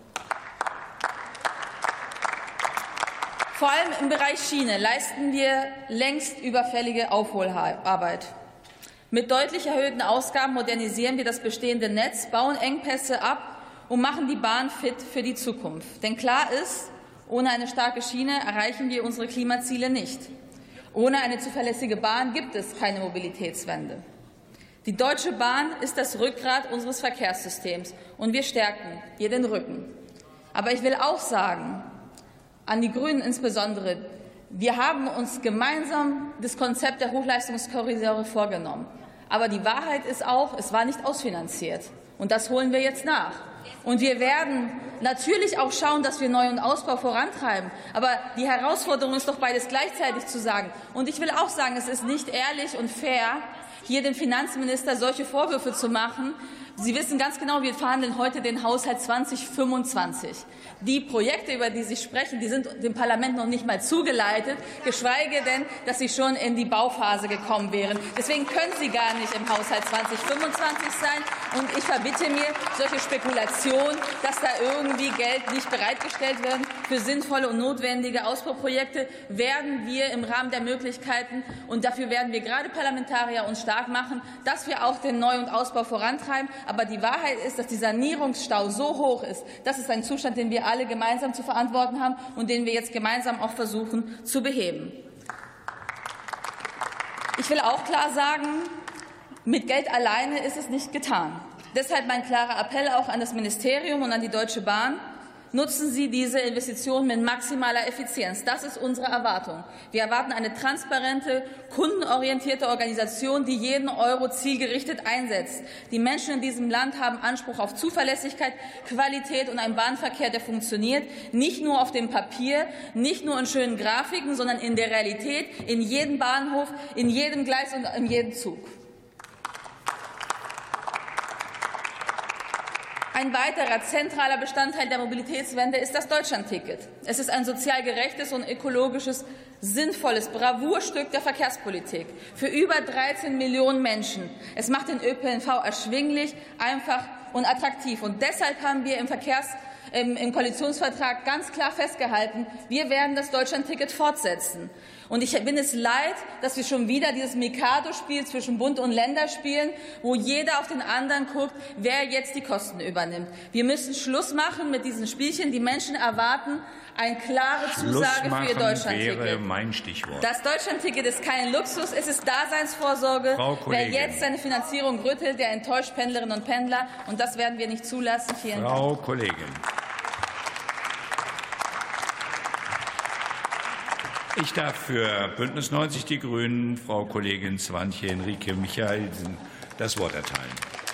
Vor allem im Bereich Schiene leisten wir längst überfällige Aufholarbeit. Mit deutlich erhöhten Ausgaben modernisieren wir das bestehende Netz, bauen Engpässe ab und machen die Bahn fit für die Zukunft. Denn klar ist, ohne eine starke Schiene erreichen wir unsere Klimaziele nicht. Ohne eine zuverlässige Bahn gibt es keine Mobilitätswende. Die Deutsche Bahn ist das Rückgrat unseres Verkehrssystems, und wir stärken ihr den Rücken. Aber ich will auch sagen, an die Grünen insbesondere, wir haben uns gemeinsam das Konzept der Hochleistungskorridore vorgenommen. Aber die Wahrheit ist auch, es war nicht ausfinanziert. Und das holen wir jetzt nach. Und wir werden natürlich auch schauen, dass wir Neu- und Ausbau vorantreiben. Aber die Herausforderung ist doch, beides gleichzeitig zu sagen. Und ich will auch sagen, es ist nicht ehrlich und fair, hier dem Finanzminister solche Vorwürfe zu machen. Sie wissen ganz genau, wir verhandeln heute den Haushalt 2025. Die Projekte, über die Sie sprechen, die sind dem Parlament noch nicht mal zugeleitet, geschweige denn, dass sie schon in die Bauphase gekommen wären. Deswegen können sie gar nicht im Haushalt 2025 sein. Und ich verbitte mir solche Spekulationen, dass da irgendwie Geld nicht bereitgestellt wird für sinnvolle und notwendige Ausbauprojekte, werden wir im Rahmen der Möglichkeiten, und dafür werden wir gerade Parlamentarier uns stark machen, dass wir auch den Neu- und Ausbau vorantreiben. Aber die Wahrheit ist, dass dieser Sanierungsstau so hoch ist. Das ist ein Zustand, den wir alle gemeinsam zu verantworten haben und den wir jetzt gemeinsam auch versuchen zu beheben. Ich will auch klar sagen, mit Geld alleine ist es nicht getan. Deshalb mein klarer Appell auch an das Ministerium und an die Deutsche Bahn. Nutzen Sie diese Investitionen mit maximaler Effizienz. Das ist unsere Erwartung. Wir erwarten eine transparente, kundenorientierte Organisation, die jeden Euro zielgerichtet einsetzt. Die Menschen in diesem Land haben Anspruch auf Zuverlässigkeit, Qualität und einen Bahnverkehr, der funktioniert. Nicht nur auf dem Papier, nicht nur in schönen Grafiken, sondern in der Realität, in jedem Bahnhof, in jedem Gleis und in jedem Zug. Ein weiterer zentraler Bestandteil der Mobilitätswende ist das Deutschlandticket. Es ist ein sozial gerechtes und ökologisches, sinnvolles Bravourstück der Verkehrspolitik für über 13 Millionen Menschen. Es macht den ÖPNV erschwinglich, einfach und attraktiv. Und deshalb haben wir im Koalitionsvertrag ganz klar festgehalten, wir werden das Deutschlandticket fortsetzen. Und ich bin es leid, dass wir schon wieder dieses Mikado-Spiel zwischen Bund und Länder spielen, wo jeder auf den anderen guckt, wer jetzt die Kosten übernimmt. Wir müssen Schluss machen mit diesen Spielchen. Die Menschen erwarten eine klare Zusage für ihr Deutschlandticket. Wäre mein Stichwort. Das Deutschlandticket ist kein Luxus, es ist Daseinsvorsorge. Wer jetzt seine Finanzierung rüttelt, der enttäuscht Pendlerinnen und Pendler. Und das werden wir nicht zulassen. Vielen Dank. Frau Kollegin. Ich darf für Bündnis 90 Die Grünen Frau Kollegin Swantje Henrike Michaelsen das Wort erteilen.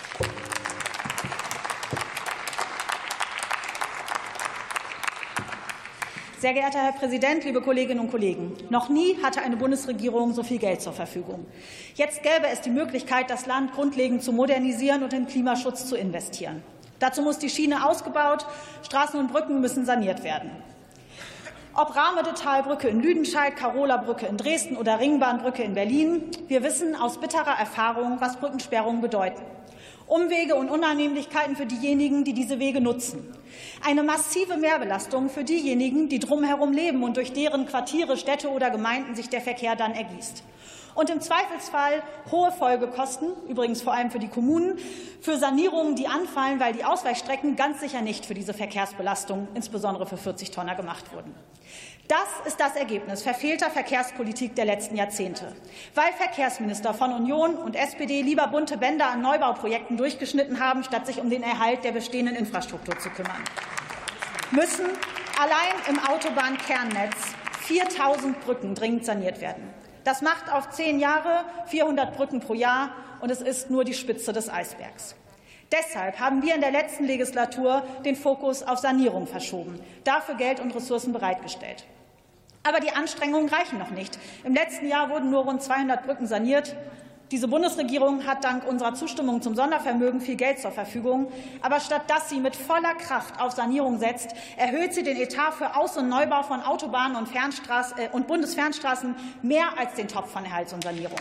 Sehr geehrter Herr Präsident, liebe Kolleginnen und Kollegen! Noch nie hatte eine Bundesregierung so viel Geld zur Verfügung. Jetzt gäbe es die Möglichkeit, das Land grundlegend zu modernisieren und in Klimaschutz zu investieren. Dazu muss die Schiene ausgebaut, Straßen und Brücken müssen saniert werden. Ob Rahmede-Talbrücke in Lüdenscheid, Karola-Brücke in Dresden oder Ringbahnbrücke in Berlin, wir wissen aus bitterer Erfahrung, was Brückensperrungen bedeuten. Umwege und Unannehmlichkeiten für diejenigen, die diese Wege nutzen. Eine massive Mehrbelastung für diejenigen, die drumherum leben und durch deren Quartiere, Städte oder Gemeinden sich der Verkehr dann ergießt. Und im Zweifelsfall hohe Folgekosten, übrigens vor allem für die Kommunen, für Sanierungen, die anfallen, weil die Ausweichstrecken ganz sicher nicht für diese Verkehrsbelastung, insbesondere für 40-Tonner, gemacht wurden. Das ist das Ergebnis verfehlter Verkehrspolitik der letzten Jahrzehnte. Weil Verkehrsminister von Union und SPD lieber bunte Bänder an Neubauprojekten durchgeschnitten haben, statt sich um den Erhalt der bestehenden Infrastruktur zu kümmern, müssen allein im Autobahnkernnetz 4.000 Brücken dringend saniert werden. Das macht auf 10 Jahre 400 Brücken pro Jahr, und es ist nur die Spitze des Eisbergs. Deshalb haben wir in der letzten Legislatur den Fokus auf Sanierung verschoben, dafür Geld und Ressourcen bereitgestellt. Aber die Anstrengungen reichen noch nicht. Im letzten Jahr wurden nur rund 200 Brücken saniert. Diese Bundesregierung hat dank unserer Zustimmung zum Sondervermögen viel Geld zur Verfügung. Aber statt dass sie mit voller Kraft auf Sanierung setzt, erhöht sie den Etat für Aus- und Neubau von Autobahnen und Bundesfernstraßen mehr als den Topf von Erhalts- und Sanierung.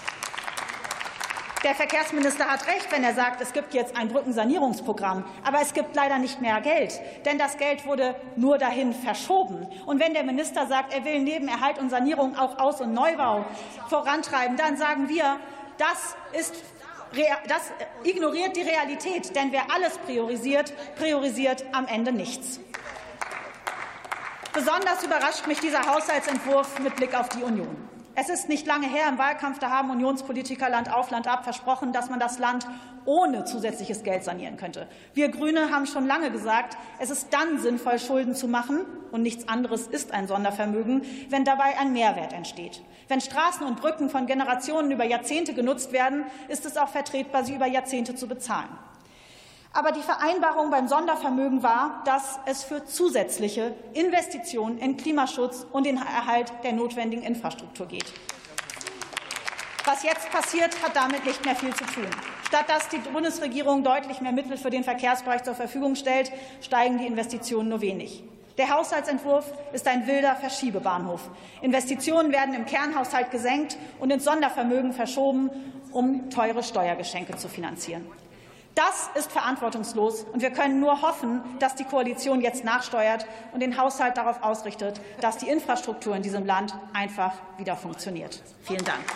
Der Verkehrsminister hat recht, wenn er sagt, es gibt jetzt ein Brückensanierungsprogramm. Aber es gibt leider nicht mehr Geld, denn das Geld wurde nur dahin verschoben. Und wenn der Minister sagt, er will neben Erhalt und Sanierung auch Aus- und Neubau vorantreiben, dann sagen wir, das ignoriert die Realität. Denn wer alles priorisiert am Ende nichts. Besonders überrascht mich dieser Haushaltsentwurf mit Blick auf die Union. Es ist nicht lange her im Wahlkampf, da haben Unionspolitiker Land auf, Land ab versprochen, dass man das Land ohne zusätzliches Geld sanieren könnte. Wir Grüne haben schon lange gesagt, es ist dann sinnvoll, Schulden zu machen, und nichts anderes ist ein Sondervermögen, wenn dabei ein Mehrwert entsteht. Wenn Straßen und Brücken von Generationen über Jahrzehnte genutzt werden, ist es auch vertretbar, sie über Jahrzehnte zu bezahlen. Aber die Vereinbarung beim Sondervermögen war, dass es für zusätzliche Investitionen in Klimaschutz und den Erhalt der notwendigen Infrastruktur geht. Was jetzt passiert, hat damit nicht mehr viel zu tun. Statt dass die Bundesregierung deutlich mehr Mittel für den Verkehrsbereich zur Verfügung stellt, steigen die Investitionen nur wenig. Der Haushaltsentwurf ist ein wilder Verschiebebahnhof. Investitionen werden im Kernhaushalt gesenkt und ins Sondervermögen verschoben, um teure Steuergeschenke zu finanzieren. Das ist verantwortungslos, und wir können nur hoffen, dass die Koalition jetzt nachsteuert und den Haushalt darauf ausrichtet, dass die Infrastruktur in diesem Land einfach wieder funktioniert. Vielen Dank.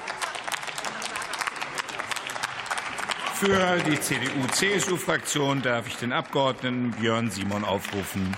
Für die CDU-CSU-Fraktion darf ich den Abgeordneten Björn Simon aufrufen.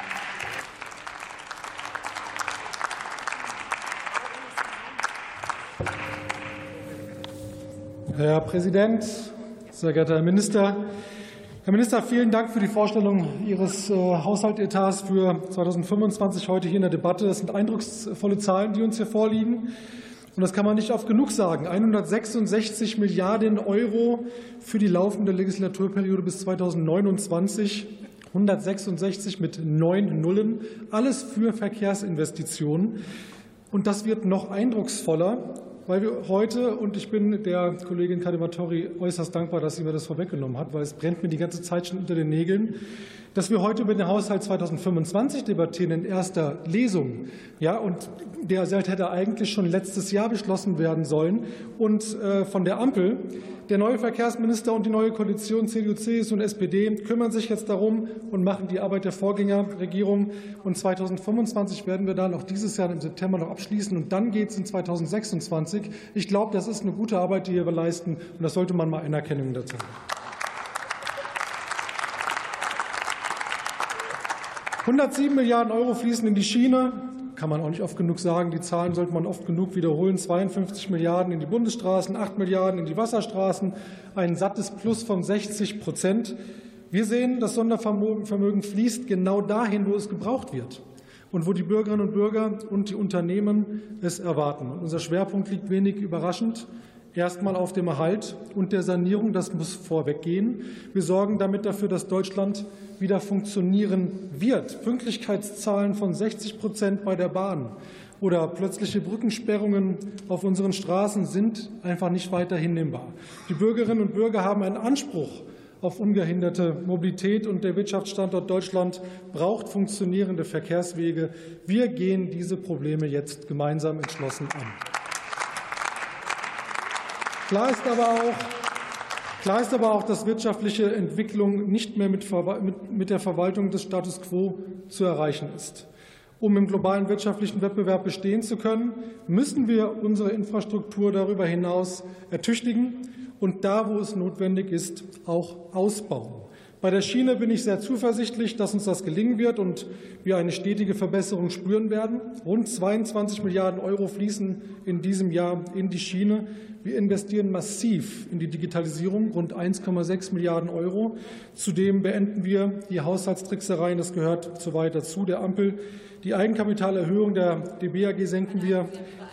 Herr Präsident, sehr geehrter Herr Minister! Herr Minister, vielen Dank für die Vorstellung Ihres Haushaltsetats für 2025 heute hier in der Debatte. Das sind eindrucksvolle Zahlen, die uns hier vorliegen. Und das kann man nicht oft genug sagen. 166 Milliarden € für die laufende Legislaturperiode bis 2029. 166 mit 9 Nullen. Alles für Verkehrsinvestitionen. Und das wird noch eindrucksvoller, weil wir heute, und ich bin der Kollegin Kadematori äußerst dankbar, dass sie mir das vorweggenommen hat, weil es brennt mir die ganze Zeit schon unter den Nägeln, dass wir heute über den Haushalt 2025 debattieren in erster Lesung. Ja, und der hätte eigentlich schon letztes Jahr beschlossen werden sollen. Und von der Ampel, der neue Verkehrsminister und die neue Koalition CDU, CSU und SPD kümmern sich jetzt darum und machen die Arbeit der Vorgängerregierung. Und 2025 werden wir dann auch dieses Jahr im September noch abschließen. Und dann geht es in 2026. Ich glaube, das ist eine gute Arbeit, die wir leisten. Und das sollte man mal Anerkennung dazu haben. 107 Milliarden € fließen in die Schiene. Kann man auch nicht oft genug sagen. Die Zahlen sollte man oft genug wiederholen. 52 Milliarden in die Bundesstraßen, 8 Milliarden in die Wasserstraßen. Ein sattes Plus von 60%. Wir sehen, das Sondervermögen fließt genau dahin, wo es gebraucht wird und wo die Bürgerinnen und Bürger und die Unternehmen es erwarten. Und unser Schwerpunkt liegt wenig überraschend erstmal auf dem Erhalt und der Sanierung. Das muss vorweggehen. Wir sorgen damit dafür, dass Deutschland wieder funktionieren wird. Pünktlichkeitszahlen von 60% bei der Bahn oder plötzliche Brückensperrungen auf unseren Straßen sind einfach nicht weiter hinnehmbar. Die Bürgerinnen und Bürger haben einen Anspruch auf ungehinderte Mobilität. Und der Wirtschaftsstandort Deutschland braucht funktionierende Verkehrswege. Wir gehen diese Probleme jetzt gemeinsam entschlossen an. Klar ist aber auch, dass wirtschaftliche Entwicklung nicht mehr mit der Verwaltung des Status quo zu erreichen ist. Um im globalen wirtschaftlichen Wettbewerb bestehen zu können, müssen wir unsere Infrastruktur darüber hinaus ertüchtigen und da, wo es notwendig ist, auch ausbauen. Bei der Schiene bin ich sehr zuversichtlich, dass uns das gelingen wird und wir eine stetige Verbesserung spüren werden. Rund 22 Milliarden € fließen in diesem Jahr in die Schiene. Wir investieren massiv in die Digitalisierung, rund 1,6 Milliarden €. Zudem beenden wir die Haushaltstricksereien, das gehört so weit dazu, der Ampel. Die Eigenkapitalerhöhung der DB AG senken wir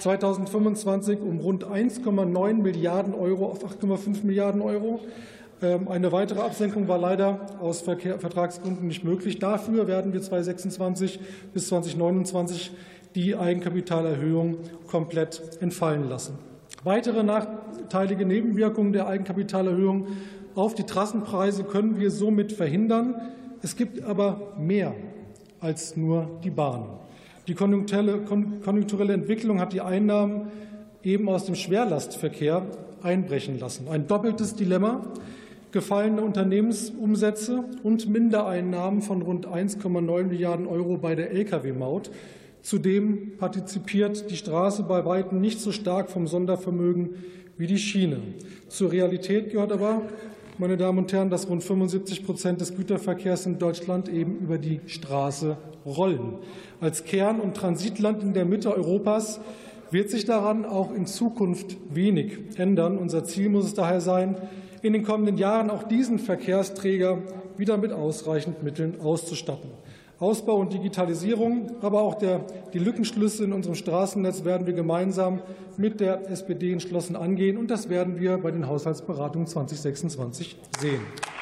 2025 um rund 1,9 Milliarden € auf 8,5 Milliarden €. Eine weitere Absenkung war leider aus Vertragsgründen nicht möglich. Dafür werden wir 2026 bis 2029 die Eigenkapitalerhöhung komplett entfallen lassen. Weitere nachteilige Nebenwirkungen der Eigenkapitalerhöhung auf die Trassenpreise können wir somit verhindern. Es gibt aber mehr als nur die Bahn. Die konjunkturelle Entwicklung hat die Einnahmen eben aus dem Schwerlastverkehr einbrechen lassen. Ein doppeltes Dilemma: gefallene Unternehmensumsätze und Mindereinnahmen von rund 1,9 Milliarden € bei der Lkw-Maut. Zudem partizipiert die Straße bei weitem nicht so stark vom Sondervermögen wie die Schiene. Zur Realität gehört aber, meine Damen und Herren, dass rund 75% des Güterverkehrs in Deutschland eben über die Straße rollen. Als Kern- und Transitland in der Mitte Europas wird sich daran auch in Zukunft wenig ändern. Unser Ziel muss es daher sein, in den kommenden Jahren auch diesen Verkehrsträger wieder mit ausreichend Mitteln auszustatten. Ausbau und Digitalisierung, aber auch die Lückenschlüsse in unserem Straßennetz werden wir gemeinsam mit der SPD entschlossen angehen, und das werden wir bei den Haushaltsberatungen 2026 sehen.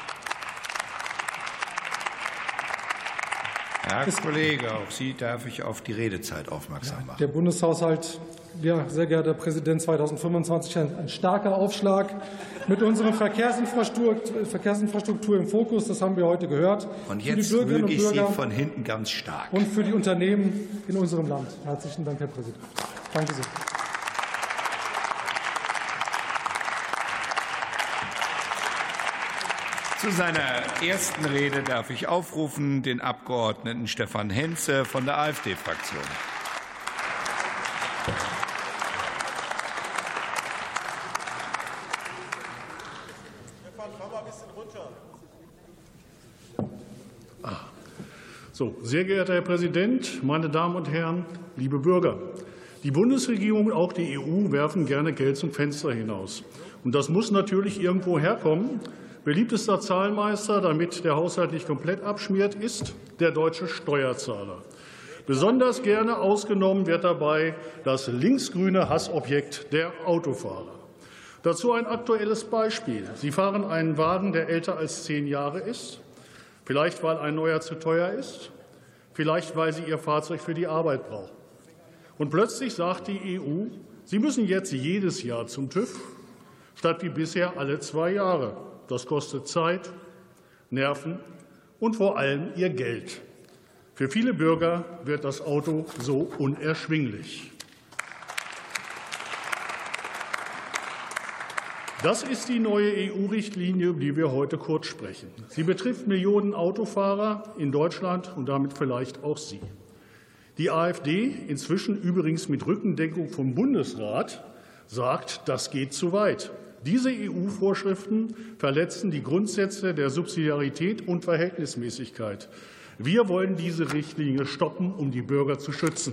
Herr Kollege, auch Sie darf ich auf die Redezeit aufmerksam machen. Der Bundeshaushalt, sehr geehrter Herr Präsident, 2025 ein starker Aufschlag mit unserer Verkehrsinfrastruktur im Fokus. Das haben wir heute gehört. Und jetzt möge ich Sie von hinten ganz stark. Und für die Unternehmen in unserem Land. Herzlichen Dank, Herr Präsident. Danke sehr. Zu seiner ersten Rede darf ich aufrufen den Abgeordneten Stefan Henze von der AfD-Fraktion. Sehr geehrter Herr Präsident, meine Damen und Herren, liebe Bürger! Die Bundesregierung und auch die EU werfen gerne Geld zum Fenster hinaus. Und das muss natürlich irgendwo herkommen. Beliebtester Zahlmeister, damit der Haushalt nicht komplett abschmiert, ist der deutsche Steuerzahler. Besonders gerne ausgenommen wird dabei das linksgrüne Hassobjekt der Autofahrer. Dazu ein aktuelles Beispiel. Sie fahren einen Wagen, der älter als 10 Jahre ist, vielleicht weil ein neuer zu teuer ist, vielleicht weil Sie Ihr Fahrzeug für die Arbeit brauchen. Und plötzlich sagt die EU, Sie müssen jetzt jedes Jahr zum TÜV, statt wie bisher alle 2 Jahre. Das kostet Zeit, Nerven und vor allem Ihr Geld. Für viele Bürger wird das Auto so unerschwinglich. Das ist die neue EU-Richtlinie, über die wir heute kurz sprechen. Sie betrifft Millionen Autofahrer in Deutschland und damit vielleicht auch Sie. Die AfD, inzwischen übrigens mit Rückendeckung vom Bundesrat, sagt, das geht zu weit. Diese EU-Vorschriften verletzen die Grundsätze der Subsidiarität und Verhältnismäßigkeit. Wir wollen diese Richtlinie stoppen, um die Bürger zu schützen.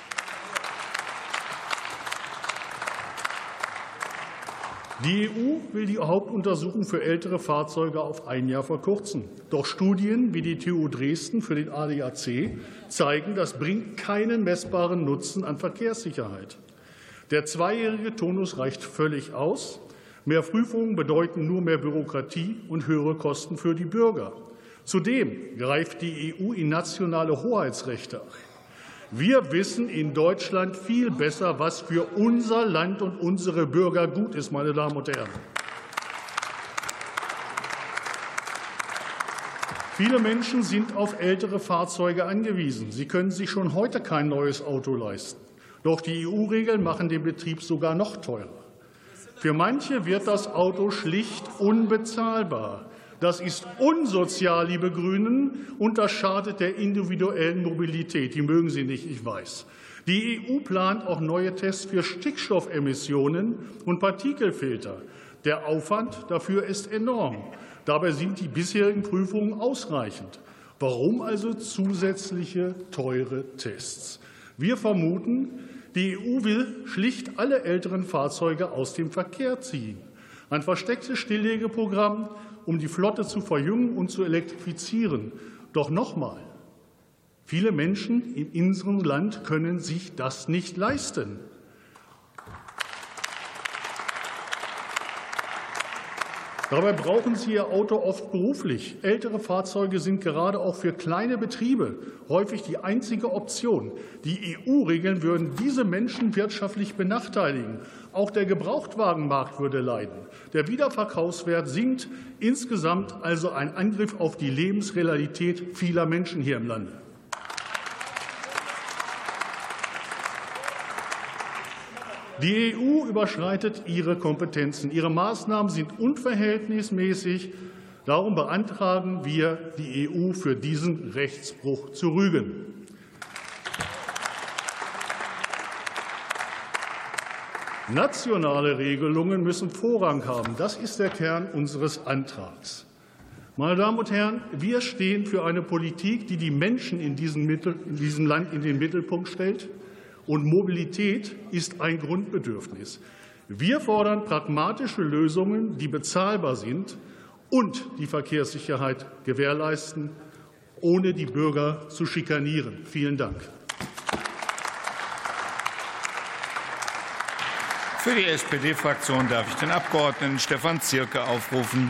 Die EU will die Hauptuntersuchung für ältere Fahrzeuge auf 1 Jahr verkürzen. Doch Studien wie die TU Dresden für den ADAC zeigen, das bringt keinen messbaren Nutzen an Verkehrssicherheit. Der 2-jährige Turnus reicht völlig aus. Mehr Prüfungen bedeuten nur mehr Bürokratie und höhere Kosten für die Bürger. Zudem greift die EU in nationale Hoheitsrechte ein. Wir wissen in Deutschland viel besser, was für unser Land und unsere Bürger gut ist, meine Damen und Herren. Viele Menschen sind auf ältere Fahrzeuge angewiesen. Sie können sich schon heute kein neues Auto leisten. Doch die EU-Regeln machen den Betrieb sogar noch teurer. Für manche wird das Auto schlicht unbezahlbar. Das ist unsozial, liebe Grünen, und das schadet der individuellen Mobilität. Die mögen Sie nicht, ich weiß. Die EU plant auch neue Tests für Stickstoffemissionen und Partikelfilter. Der Aufwand dafür ist enorm. Dabei sind die bisherigen Prüfungen ausreichend. Warum also zusätzliche teure Tests? Wir vermuten, die EU will schlicht alle älteren Fahrzeuge aus dem Verkehr ziehen. Ein verstecktes Stilllegeprogramm, um die Flotte zu verjüngen und zu elektrifizieren. Doch nochmal, viele Menschen in unserem Land können sich das nicht leisten. Dabei brauchen sie ihr Auto oft beruflich. Ältere Fahrzeuge sind gerade auch für kleine Betriebe häufig die einzige Option. Die EU-Regeln würden diese Menschen wirtschaftlich benachteiligen. Auch der Gebrauchtwagenmarkt würde leiden. Der Wiederverkaufswert sinkt. Insgesamt also ein Angriff auf die Lebensrealität vieler Menschen hier im Lande. Die EU überschreitet ihre Kompetenzen. Ihre Maßnahmen sind unverhältnismäßig. Darum beantragen wir, die EU für diesen Rechtsbruch zu rügen. Nationale Regelungen müssen Vorrang haben. Das ist der Kern unseres Antrags. Meine Damen und Herren, wir stehen für eine Politik, die die Menschen in diesem Land in den Mittelpunkt stellt. Und Mobilität ist ein Grundbedürfnis. Wir fordern pragmatische Lösungen, die bezahlbar sind und die Verkehrssicherheit gewährleisten, ohne die Bürger zu schikanieren. Vielen Dank. Für die SPD-Fraktion darf ich den Abgeordneten Stefan Zierke aufrufen.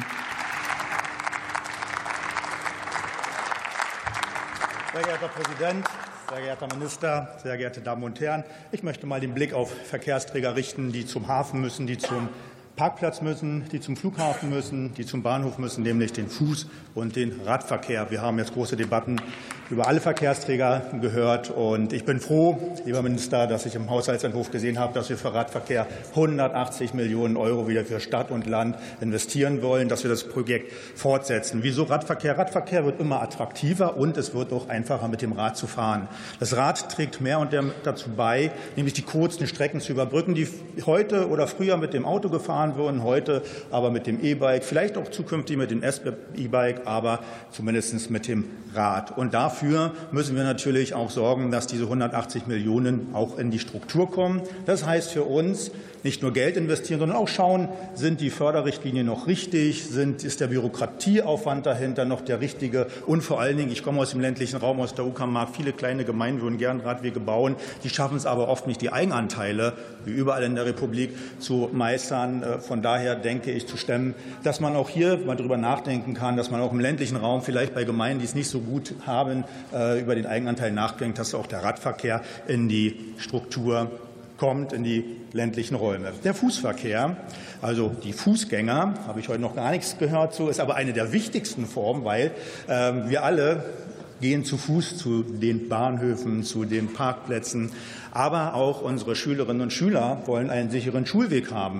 Sehr geehrter Herr Präsident, sehr geehrter Minister, sehr geehrte Damen und Herren! Ich möchte mal den Blick auf Verkehrsträger richten, die zum Hafen müssen, die zum Parkplatz müssen, die zum Flughafen müssen, die zum Bahnhof müssen, nämlich den Fuß- und den Radverkehr. Wir haben jetzt große Debatten über alle Verkehrsträger gehört. Und ich bin froh, lieber Minister, dass ich im Haushaltsentwurf gesehen habe, dass wir für Radverkehr 180 Millionen € wieder für Stadt und Land investieren wollen, dass wir das Projekt fortsetzen. Wieso Radverkehr? Radverkehr wird immer attraktiver und es wird auch einfacher, mit dem Rad zu fahren. Das Rad trägt mehr und mehr dazu bei, nämlich die kurzen Strecken zu überbrücken, die heute oder früher mit dem Auto gefahren wurden, heute aber mit dem E-Bike, vielleicht auch zukünftig mit dem E-Bike, aber zumindest mit dem Rad. Und dafür müssen wir natürlich auch sorgen, dass diese 180 Millionen auch in die Struktur kommen. Das heißt für uns, nicht nur Geld investieren, sondern auch schauen, sind die Förderrichtlinien noch richtig, ist der Bürokratieaufwand dahinter noch der richtige und vor allen Dingen, ich komme aus dem ländlichen Raum, aus der Uckermark, viele kleine Gemeinden würden gern Radwege bauen, die schaffen es aber oft nicht, die Eigenanteile, wie überall in der Republik, zu meistern. Von daher denke ich zu stemmen, dass man auch hier mal darüber nachdenken kann, dass man auch im ländlichen Raum vielleicht bei Gemeinden, die es nicht so gut haben, über den Eigenanteil nachdenkt, dass auch der Radverkehr in die Struktur kommt, in die ländlichen Räume. Der Fußverkehr, also die Fußgänger, habe ich heute noch gar nichts gehört zu, ist aber eine der wichtigsten Formen, weil wir alle gehen zu Fuß zu den Bahnhöfen, zu den Parkplätzen, aber auch unsere Schülerinnen und Schüler wollen einen sicheren Schulweg haben.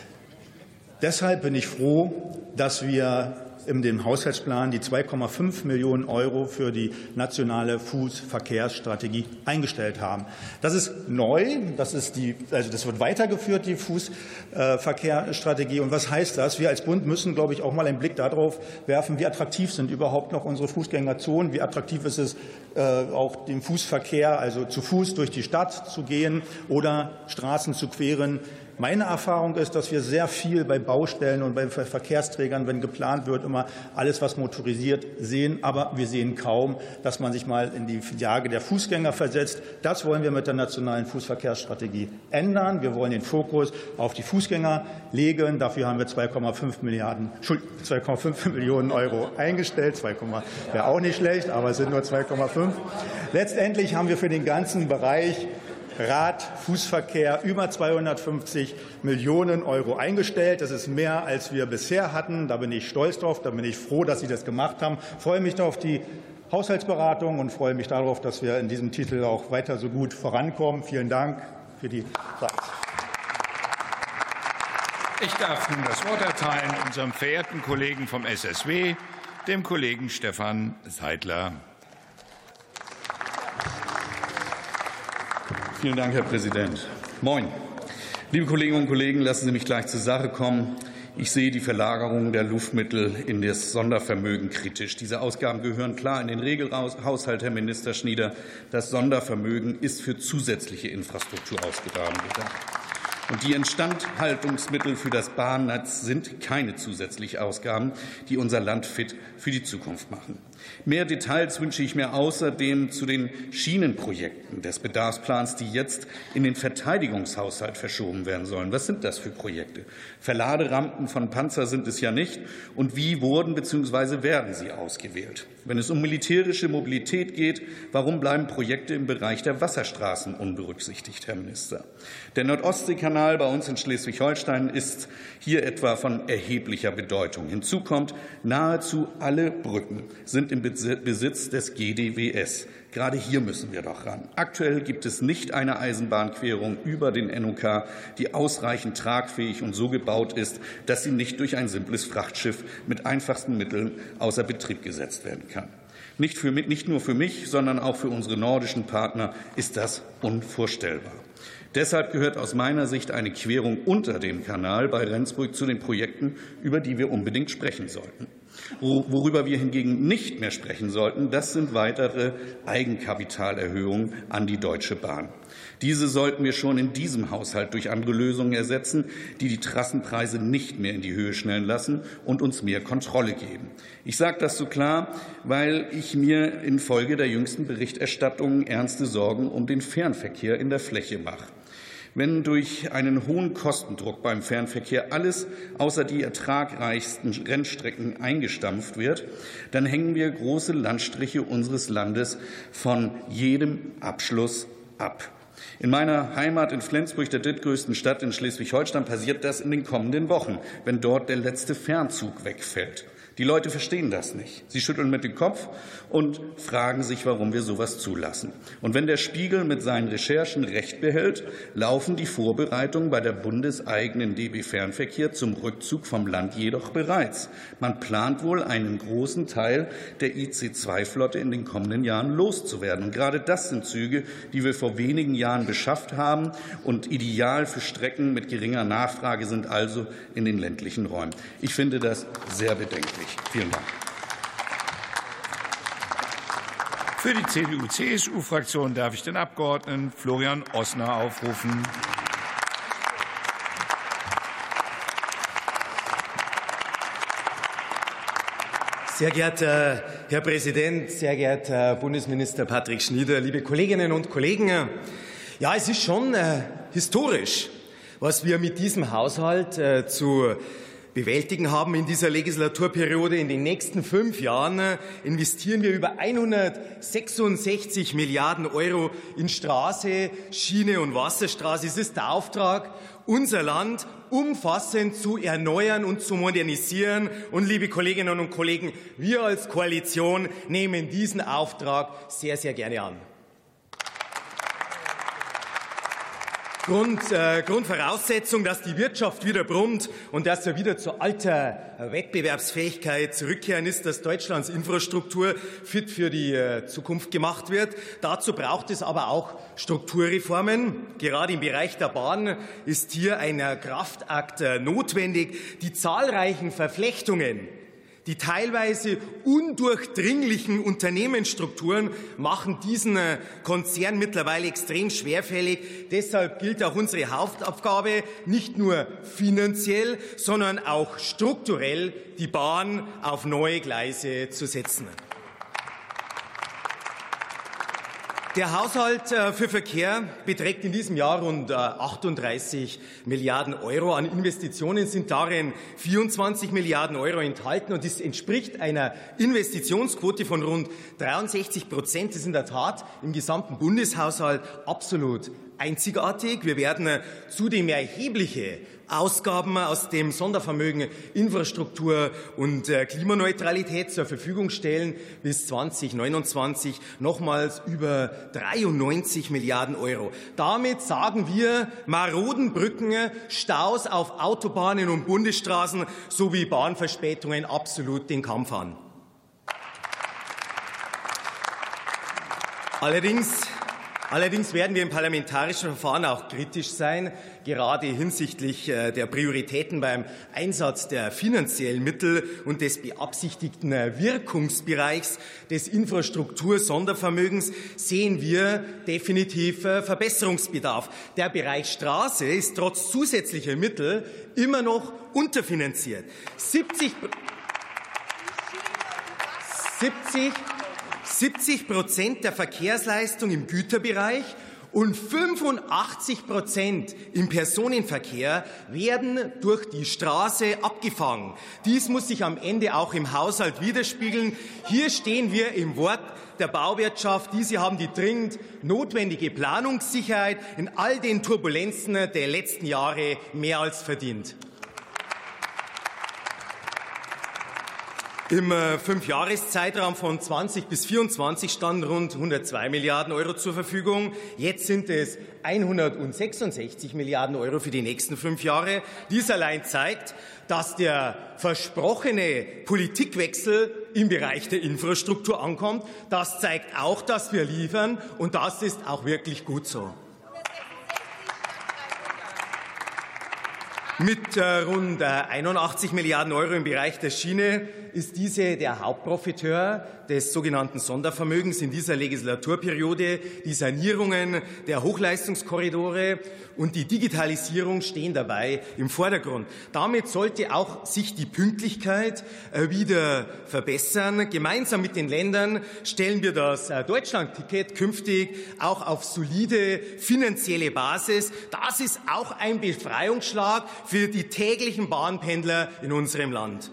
Deshalb bin ich froh, dass wir in dem Haushaltsplan die 2,5 Millionen € für die nationale Fußverkehrsstrategie eingestellt haben. Das ist neu, das wird weitergeführt, die Fußverkehrsstrategie. Und was heißt das? Wir als Bund müssen, glaube ich, auch mal einen Blick darauf werfen, wie attraktiv sind überhaupt noch unsere Fußgängerzonen, wie attraktiv ist es, auch den Fußverkehr, also zu Fuß durch die Stadt zu gehen oder Straßen zu queren. Meine Erfahrung ist, dass wir sehr viel bei Baustellen und bei Verkehrsträgern, wenn geplant wird, immer alles, was motorisiert, sehen. Aber wir sehen kaum, dass man sich mal in die Lage der Fußgänger versetzt. Das wollen wir mit der nationalen Fußverkehrsstrategie ändern. Wir wollen den Fokus auf die Fußgänger legen. Dafür haben wir 2,5 Millionen € eingestellt. 2, wäre auch nicht schlecht, aber es sind nur 2,5. Letztendlich haben wir für den ganzen Bereich Rad-, Fußverkehr über 250 Millionen € eingestellt. Das ist mehr, als wir bisher hatten. Da bin ich stolz drauf. Da bin ich froh, dass Sie das gemacht haben. Ich freue mich auf die Haushaltsberatung und freue mich darauf, dass wir in diesem Titel auch weiter so gut vorankommen. Vielen Dank für die Zeit. Ich darf nun das Wort erteilen unserem verehrten Kollegen vom SSW, dem Kollegen Stefan Seidler. Vielen Dank, Herr Präsident. Moin. Liebe Kolleginnen und Kollegen, lassen Sie mich gleich zur Sache kommen. Ich sehe die Verlagerung der Luftmittel in das Sondervermögen kritisch. Diese Ausgaben gehören klar in den Regelhaushalt, Herr Minister Schnieder. Das Sondervermögen ist für zusätzliche Infrastruktur ausgegraben gedacht. Und die Instandhaltungsmittel für das Bahnnetz sind keine zusätzlichen Ausgaben, die unser Land fit für die Zukunft machen. Mehr Details wünsche ich mir außerdem zu den Schienenprojekten des Bedarfsplans, die jetzt in den Verteidigungshaushalt verschoben werden sollen. Was sind das für Projekte? Verladerampen von Panzer sind es ja nicht. Und wie wurden bzw. werden sie ausgewählt? Wenn es um militärische Mobilität geht, warum bleiben Projekte im Bereich der Wasserstraßen unberücksichtigt, Herr Minister? Der Nordostseekanal bei uns in Schleswig-Holstein ist hier etwa von erheblicher Bedeutung. Hinzu kommt, nahezu alle Brücken sind im Besitz des GDWS. Gerade hier müssen wir doch ran. Aktuell gibt es nicht eine Eisenbahnquerung über den NOK, die ausreichend tragfähig und so gebaut ist, dass sie nicht durch ein simples Frachtschiff mit einfachsten Mitteln außer Betrieb gesetzt werden kann. Nicht nur für mich, sondern auch für unsere nordischen Partner ist das unvorstellbar. Deshalb gehört aus meiner Sicht eine Querung unter dem Kanal bei Rendsburg zu den Projekten, über die wir unbedingt sprechen sollten. Worüber wir hingegen nicht mehr sprechen sollten, das sind weitere Eigenkapitalerhöhungen an die Deutsche Bahn. Diese sollten wir schon in diesem Haushalt durch andere Lösungen ersetzen, die die Trassenpreise nicht mehr in die Höhe schnellen lassen und uns mehr Kontrolle geben. Ich sage das so klar, weil ich mir infolge der jüngsten Berichterstattungen ernste Sorgen um den Fernverkehr in der Fläche mache. Wenn durch einen hohen Kostendruck beim Fernverkehr alles außer die ertragreichsten Rennstrecken eingestampft wird, dann hängen wir große Landstriche unseres Landes von jedem Abschluss ab. In meiner Heimat in Flensburg, der drittgrößten Stadt in Schleswig-Holstein, passiert das in den kommenden Wochen, wenn dort der letzte Fernzug wegfällt. Die Leute verstehen das nicht. Sie schütteln mit dem Kopf und fragen sich, warum wir sowas zulassen. Und wenn der Spiegel mit seinen Recherchen Recht behält, laufen die Vorbereitungen bei der bundeseigenen DB Fernverkehr zum Rückzug vom Land jedoch bereits. Man plant wohl, einen großen Teil der IC2-Flotte in den kommenden Jahren loszuwerden. Und gerade das sind Züge, die wir vor wenigen Jahren beschafft haben und ideal für Strecken mit geringer Nachfrage sind, also in den ländlichen Räumen. Ich finde das sehr bedenklich. Vielen Dank. Für die CDU-CSU-Fraktion darf ich den Abgeordneten Florian Osner aufrufen. Sehr geehrter Herr Präsident, sehr geehrter Bundesminister Patrick Schnieder, liebe Kolleginnen und Kollegen! Ja, es ist schon historisch, was wir mit diesem Haushalt zu bewältigen haben in dieser Legislaturperiode. In den nächsten 5 Jahren investieren wir über 166 Milliarden € in Straße, Schiene und Wasserstraße. Es ist der Auftrag, unser Land umfassend zu erneuern und zu modernisieren. Und, liebe Kolleginnen und Kollegen, wir als Koalition nehmen diesen Auftrag sehr, sehr gerne an. Grundvoraussetzung, dass die Wirtschaft wieder brummt und dass wir wieder zu alter Wettbewerbsfähigkeit zurückkehren, ist, dass Deutschlands Infrastruktur fit für die Zukunft gemacht wird. Dazu braucht es aber auch Strukturreformen. Gerade im Bereich der Bahn ist hier ein Kraftakt notwendig. Die zahlreichen Verflechtungen, die teilweise undurchdringlichen Unternehmensstrukturen machen diesen Konzern mittlerweile extrem schwerfällig. Deshalb gilt auch unsere Hauptaufgabe, nicht nur finanziell, sondern auch strukturell die Bahn auf neue Gleise zu setzen. Der Haushalt für Verkehr beträgt in diesem Jahr rund 38 Milliarden €. An Investitionen sind darin 24 Milliarden € enthalten, und dies entspricht einer Investitionsquote von rund 63%. Das ist in der Tat im gesamten Bundeshaushalt absolut einzigartig. Wir werden zudem erhebliche Ausgaben aus dem Sondervermögen Infrastruktur und Klimaneutralität zur Verfügung stellen. Bis 2029 nochmals über 93 Milliarden Euro. Damit sagen wir maroden Brücken, Staus auf Autobahnen und Bundesstraßen sowie Bahnverspätungen absolut den Kampf an. Allerdings werden wir im parlamentarischen Verfahren auch kritisch sein, gerade hinsichtlich der Prioritäten beim Einsatz der finanziellen Mittel und des beabsichtigten Wirkungsbereichs des Infrastruktursondervermögens sehen wir definitiv Verbesserungsbedarf. Der Bereich Straße ist trotz zusätzlicher Mittel immer noch unterfinanziert. 70% der Verkehrsleistung im Güterbereich und 85% im Personenverkehr werden durch die Straße abgefangen. Dies muss sich am Ende auch im Haushalt widerspiegeln. Hier stehen wir im Wort der Bauwirtschaft. Diese haben die dringend notwendige Planungssicherheit in all den Turbulenzen der letzten Jahre mehr als verdient. Im 5-Jahres-Zeitraum von 20 bis 24 standen rund 102 Milliarden Euro zur Verfügung. Jetzt sind es 166 Milliarden Euro für die nächsten 5 Jahre. Dies allein zeigt, dass der versprochene Politikwechsel im Bereich der Infrastruktur ankommt. Das zeigt auch, dass wir liefern, und das ist auch wirklich gut so. Mit rund 81 Milliarden Euro im Bereich der Schiene ist diese der Hauptprofiteur des sogenannten Sondervermögens in dieser Legislaturperiode. Die Sanierungen der Hochleistungskorridore und die Digitalisierung stehen dabei im Vordergrund. Damit sollte auch sich die Pünktlichkeit wieder verbessern. Gemeinsam mit den Ländern stellen wir das Deutschlandticket künftig auch auf solide finanzielle Basis. Das ist auch ein Befreiungsschlag für die täglichen Bahnpendler in unserem Land.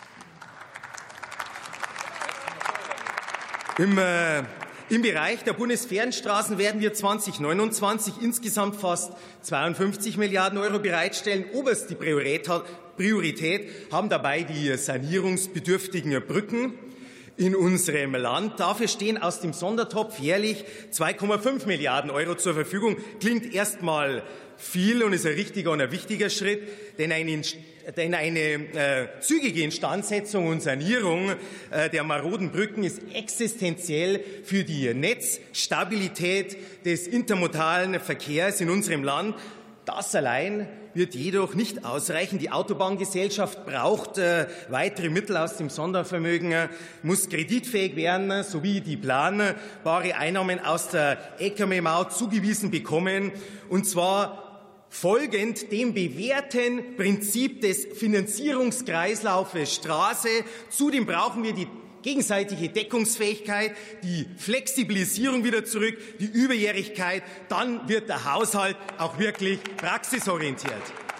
Im Bereich der Bundesfernstraßen werden wir 2029 insgesamt fast 52 Milliarden Euro bereitstellen. Oberste Priorität haben dabei die sanierungsbedürftigen Brücken in unserem Land. Dafür stehen aus dem Sondertopf jährlich 2,5 Milliarden Euro zur Verfügung. Klingt erstmal viel und ist ein richtiger und ein wichtiger Schritt, denn eine zügige Instandsetzung und Sanierung der maroden Brücken ist existenziell für die Netzstabilität des intermodalen Verkehrs in unserem Land. Das allein wird jedoch nicht ausreichen. Die Autobahngesellschaft braucht weitere Mittel aus dem Sondervermögen, muss kreditfähig werden sowie die planbare Einnahmen aus der Lkw-Maut zugewiesen bekommen, und zwar folgend dem bewährten Prinzip des Finanzierungskreislaufes Straße. Zudem brauchen wir die gegenseitige Deckungsfähigkeit, die Flexibilisierung wieder zurück, die Überjährigkeit. Dann wird der Haushalt auch wirklich praxisorientiert.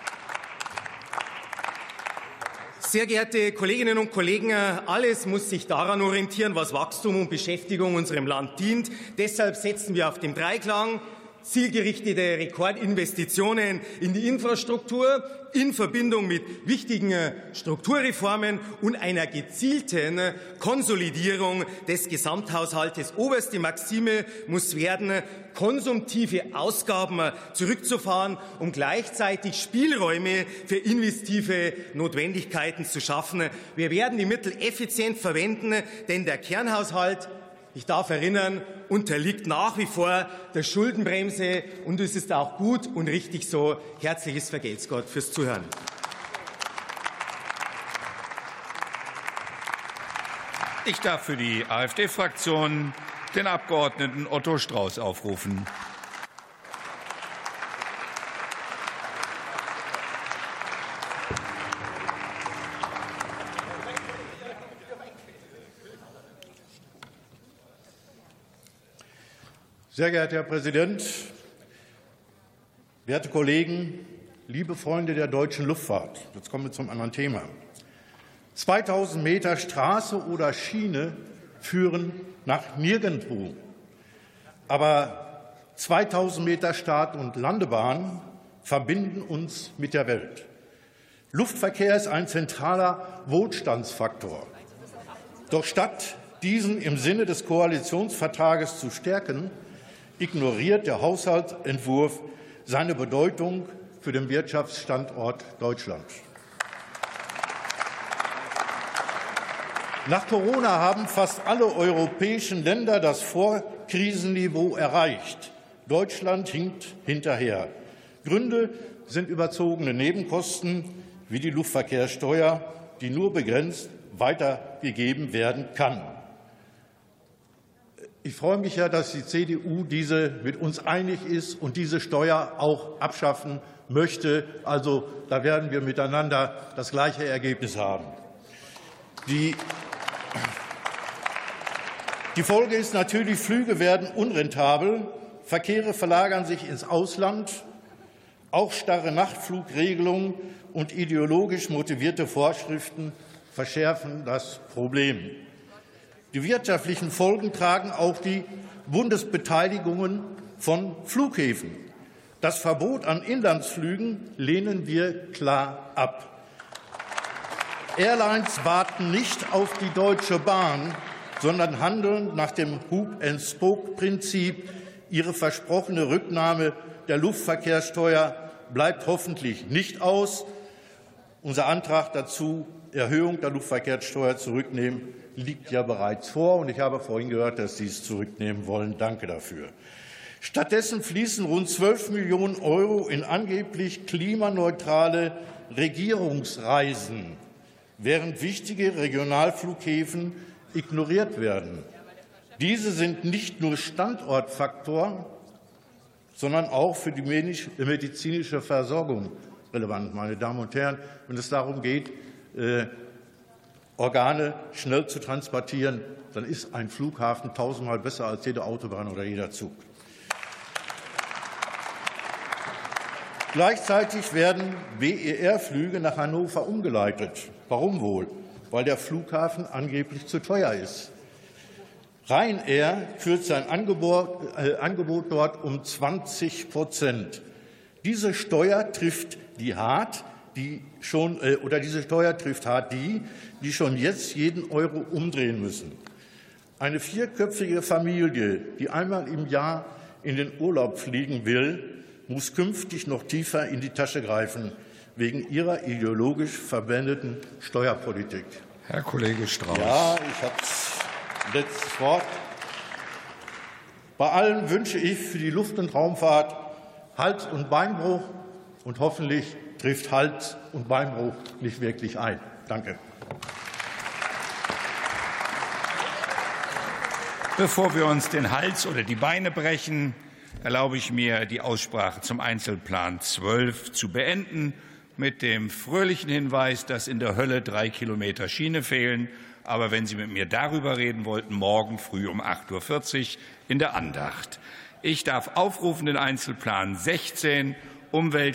Sehr geehrte Kolleginnen und Kollegen, alles muss sich daran orientieren, was Wachstum und Beschäftigung unserem Land dient. Deshalb setzen wir auf den Dreiklang: zielgerichtete Rekordinvestitionen in die Infrastruktur in Verbindung mit wichtigen Strukturreformen und einer gezielten Konsolidierung des Gesamthaushaltes. Oberste Maxime muss werden, konsumtive Ausgaben zurückzufahren, um gleichzeitig Spielräume für investive Notwendigkeiten zu schaffen. Wir werden die Mittel effizient verwenden, denn der Kernhaushalt, ich darf erinnern, unterliegt nach wie vor der Schuldenbremse, und es ist auch gut und richtig so. Herzliches Vergelt's Gott fürs Zuhören. Ich darf für die AfD-Fraktion den Abgeordneten Otto Strauß aufrufen. Sehr geehrter Herr Präsident, werte Kollegen, liebe Freunde der deutschen Luftfahrt! Jetzt kommen wir zum anderen Thema. 2000 Meter Straße oder Schiene führen nach nirgendwo. Aber 2000 Meter Start- und Landebahn verbinden uns mit der Welt. Luftverkehr ist ein zentraler Wohlstandsfaktor. Doch statt diesen im Sinne des Koalitionsvertrages zu stärken, ignoriert der Haushaltsentwurf seine Bedeutung für den Wirtschaftsstandort Deutschland. Nach Corona haben fast alle europäischen Länder das Vorkrisenniveau erreicht. Deutschland hinkt hinterher. Gründe sind überzogene Nebenkosten wie die Luftverkehrssteuer, die nur begrenzt weitergegeben werden kann. Ich freue mich ja, dass die CDU mit uns einig ist und diese Steuer auch abschaffen möchte. Also da werden wir miteinander das gleiche Ergebnis haben. Die Folge ist natürlich, Flüge werden unrentabel, Verkehre verlagern sich ins Ausland, auch starre Nachtflugregelungen und ideologisch motivierte Vorschriften verschärfen das Problem. Die wirtschaftlichen Folgen tragen auch die Bundesbeteiligungen von Flughäfen. Das Verbot an Inlandsflügen lehnen wir klar ab. Airlines warten nicht auf die Deutsche Bahn, sondern handeln nach dem Hub-and-Spoke-Prinzip. Ihre versprochene Rücknahme der Luftverkehrssteuer bleibt hoffentlich nicht aus. Unser Antrag dazu, Erhöhung der Luftverkehrssteuer zurücknehmen, liegt ja bereits vor. Und ich habe vorhin gehört, dass Sie es zurücknehmen wollen. Danke dafür. Stattdessen fließen rund 12 Millionen € in angeblich klimaneutrale Regierungsreisen, während wichtige Regionalflughäfen ignoriert werden. Diese sind nicht nur Standortfaktor, sondern auch für die medizinische Versorgung relevant. Meine Damen und Herren, wenn es darum geht, Organe schnell zu transportieren, dann ist ein Flughafen tausendmal besser als jede Autobahn oder jeder Zug. Gleichzeitig werden BER-Flüge nach Hannover umgeleitet. Warum wohl? Weil der Flughafen angeblich zu teuer ist. Ryanair kürzt sein Angebot dort um 20%. Diese Steuer trifft die schon jetzt jeden Euro umdrehen müssen. Eine vierköpfige Familie, die einmal im Jahr in den Urlaub fliegen will, muss künftig noch tiefer in die Tasche greifen, wegen ihrer ideologisch verwendeten Steuerpolitik. Herr Kollege Strauß. Ja, ich habe das letzte Wort. Bei allen wünsche ich für die Luft- und Raumfahrt Hals- und Beinbruch, und hoffentlich trifft Hals- und Beinbruch nicht wirklich ein. Danke. Bevor wir uns den Hals oder die Beine brechen, erlaube ich mir, die Aussprache zum Einzelplan 12 zu beenden, mit dem fröhlichen Hinweis, dass in der Hölle 3 Kilometer Schiene fehlen. Aber wenn Sie mit mir darüber reden wollten, morgen früh um 8:40 Uhr in der Andacht. Ich darf aufrufen den Einzelplan 16, Umwelt,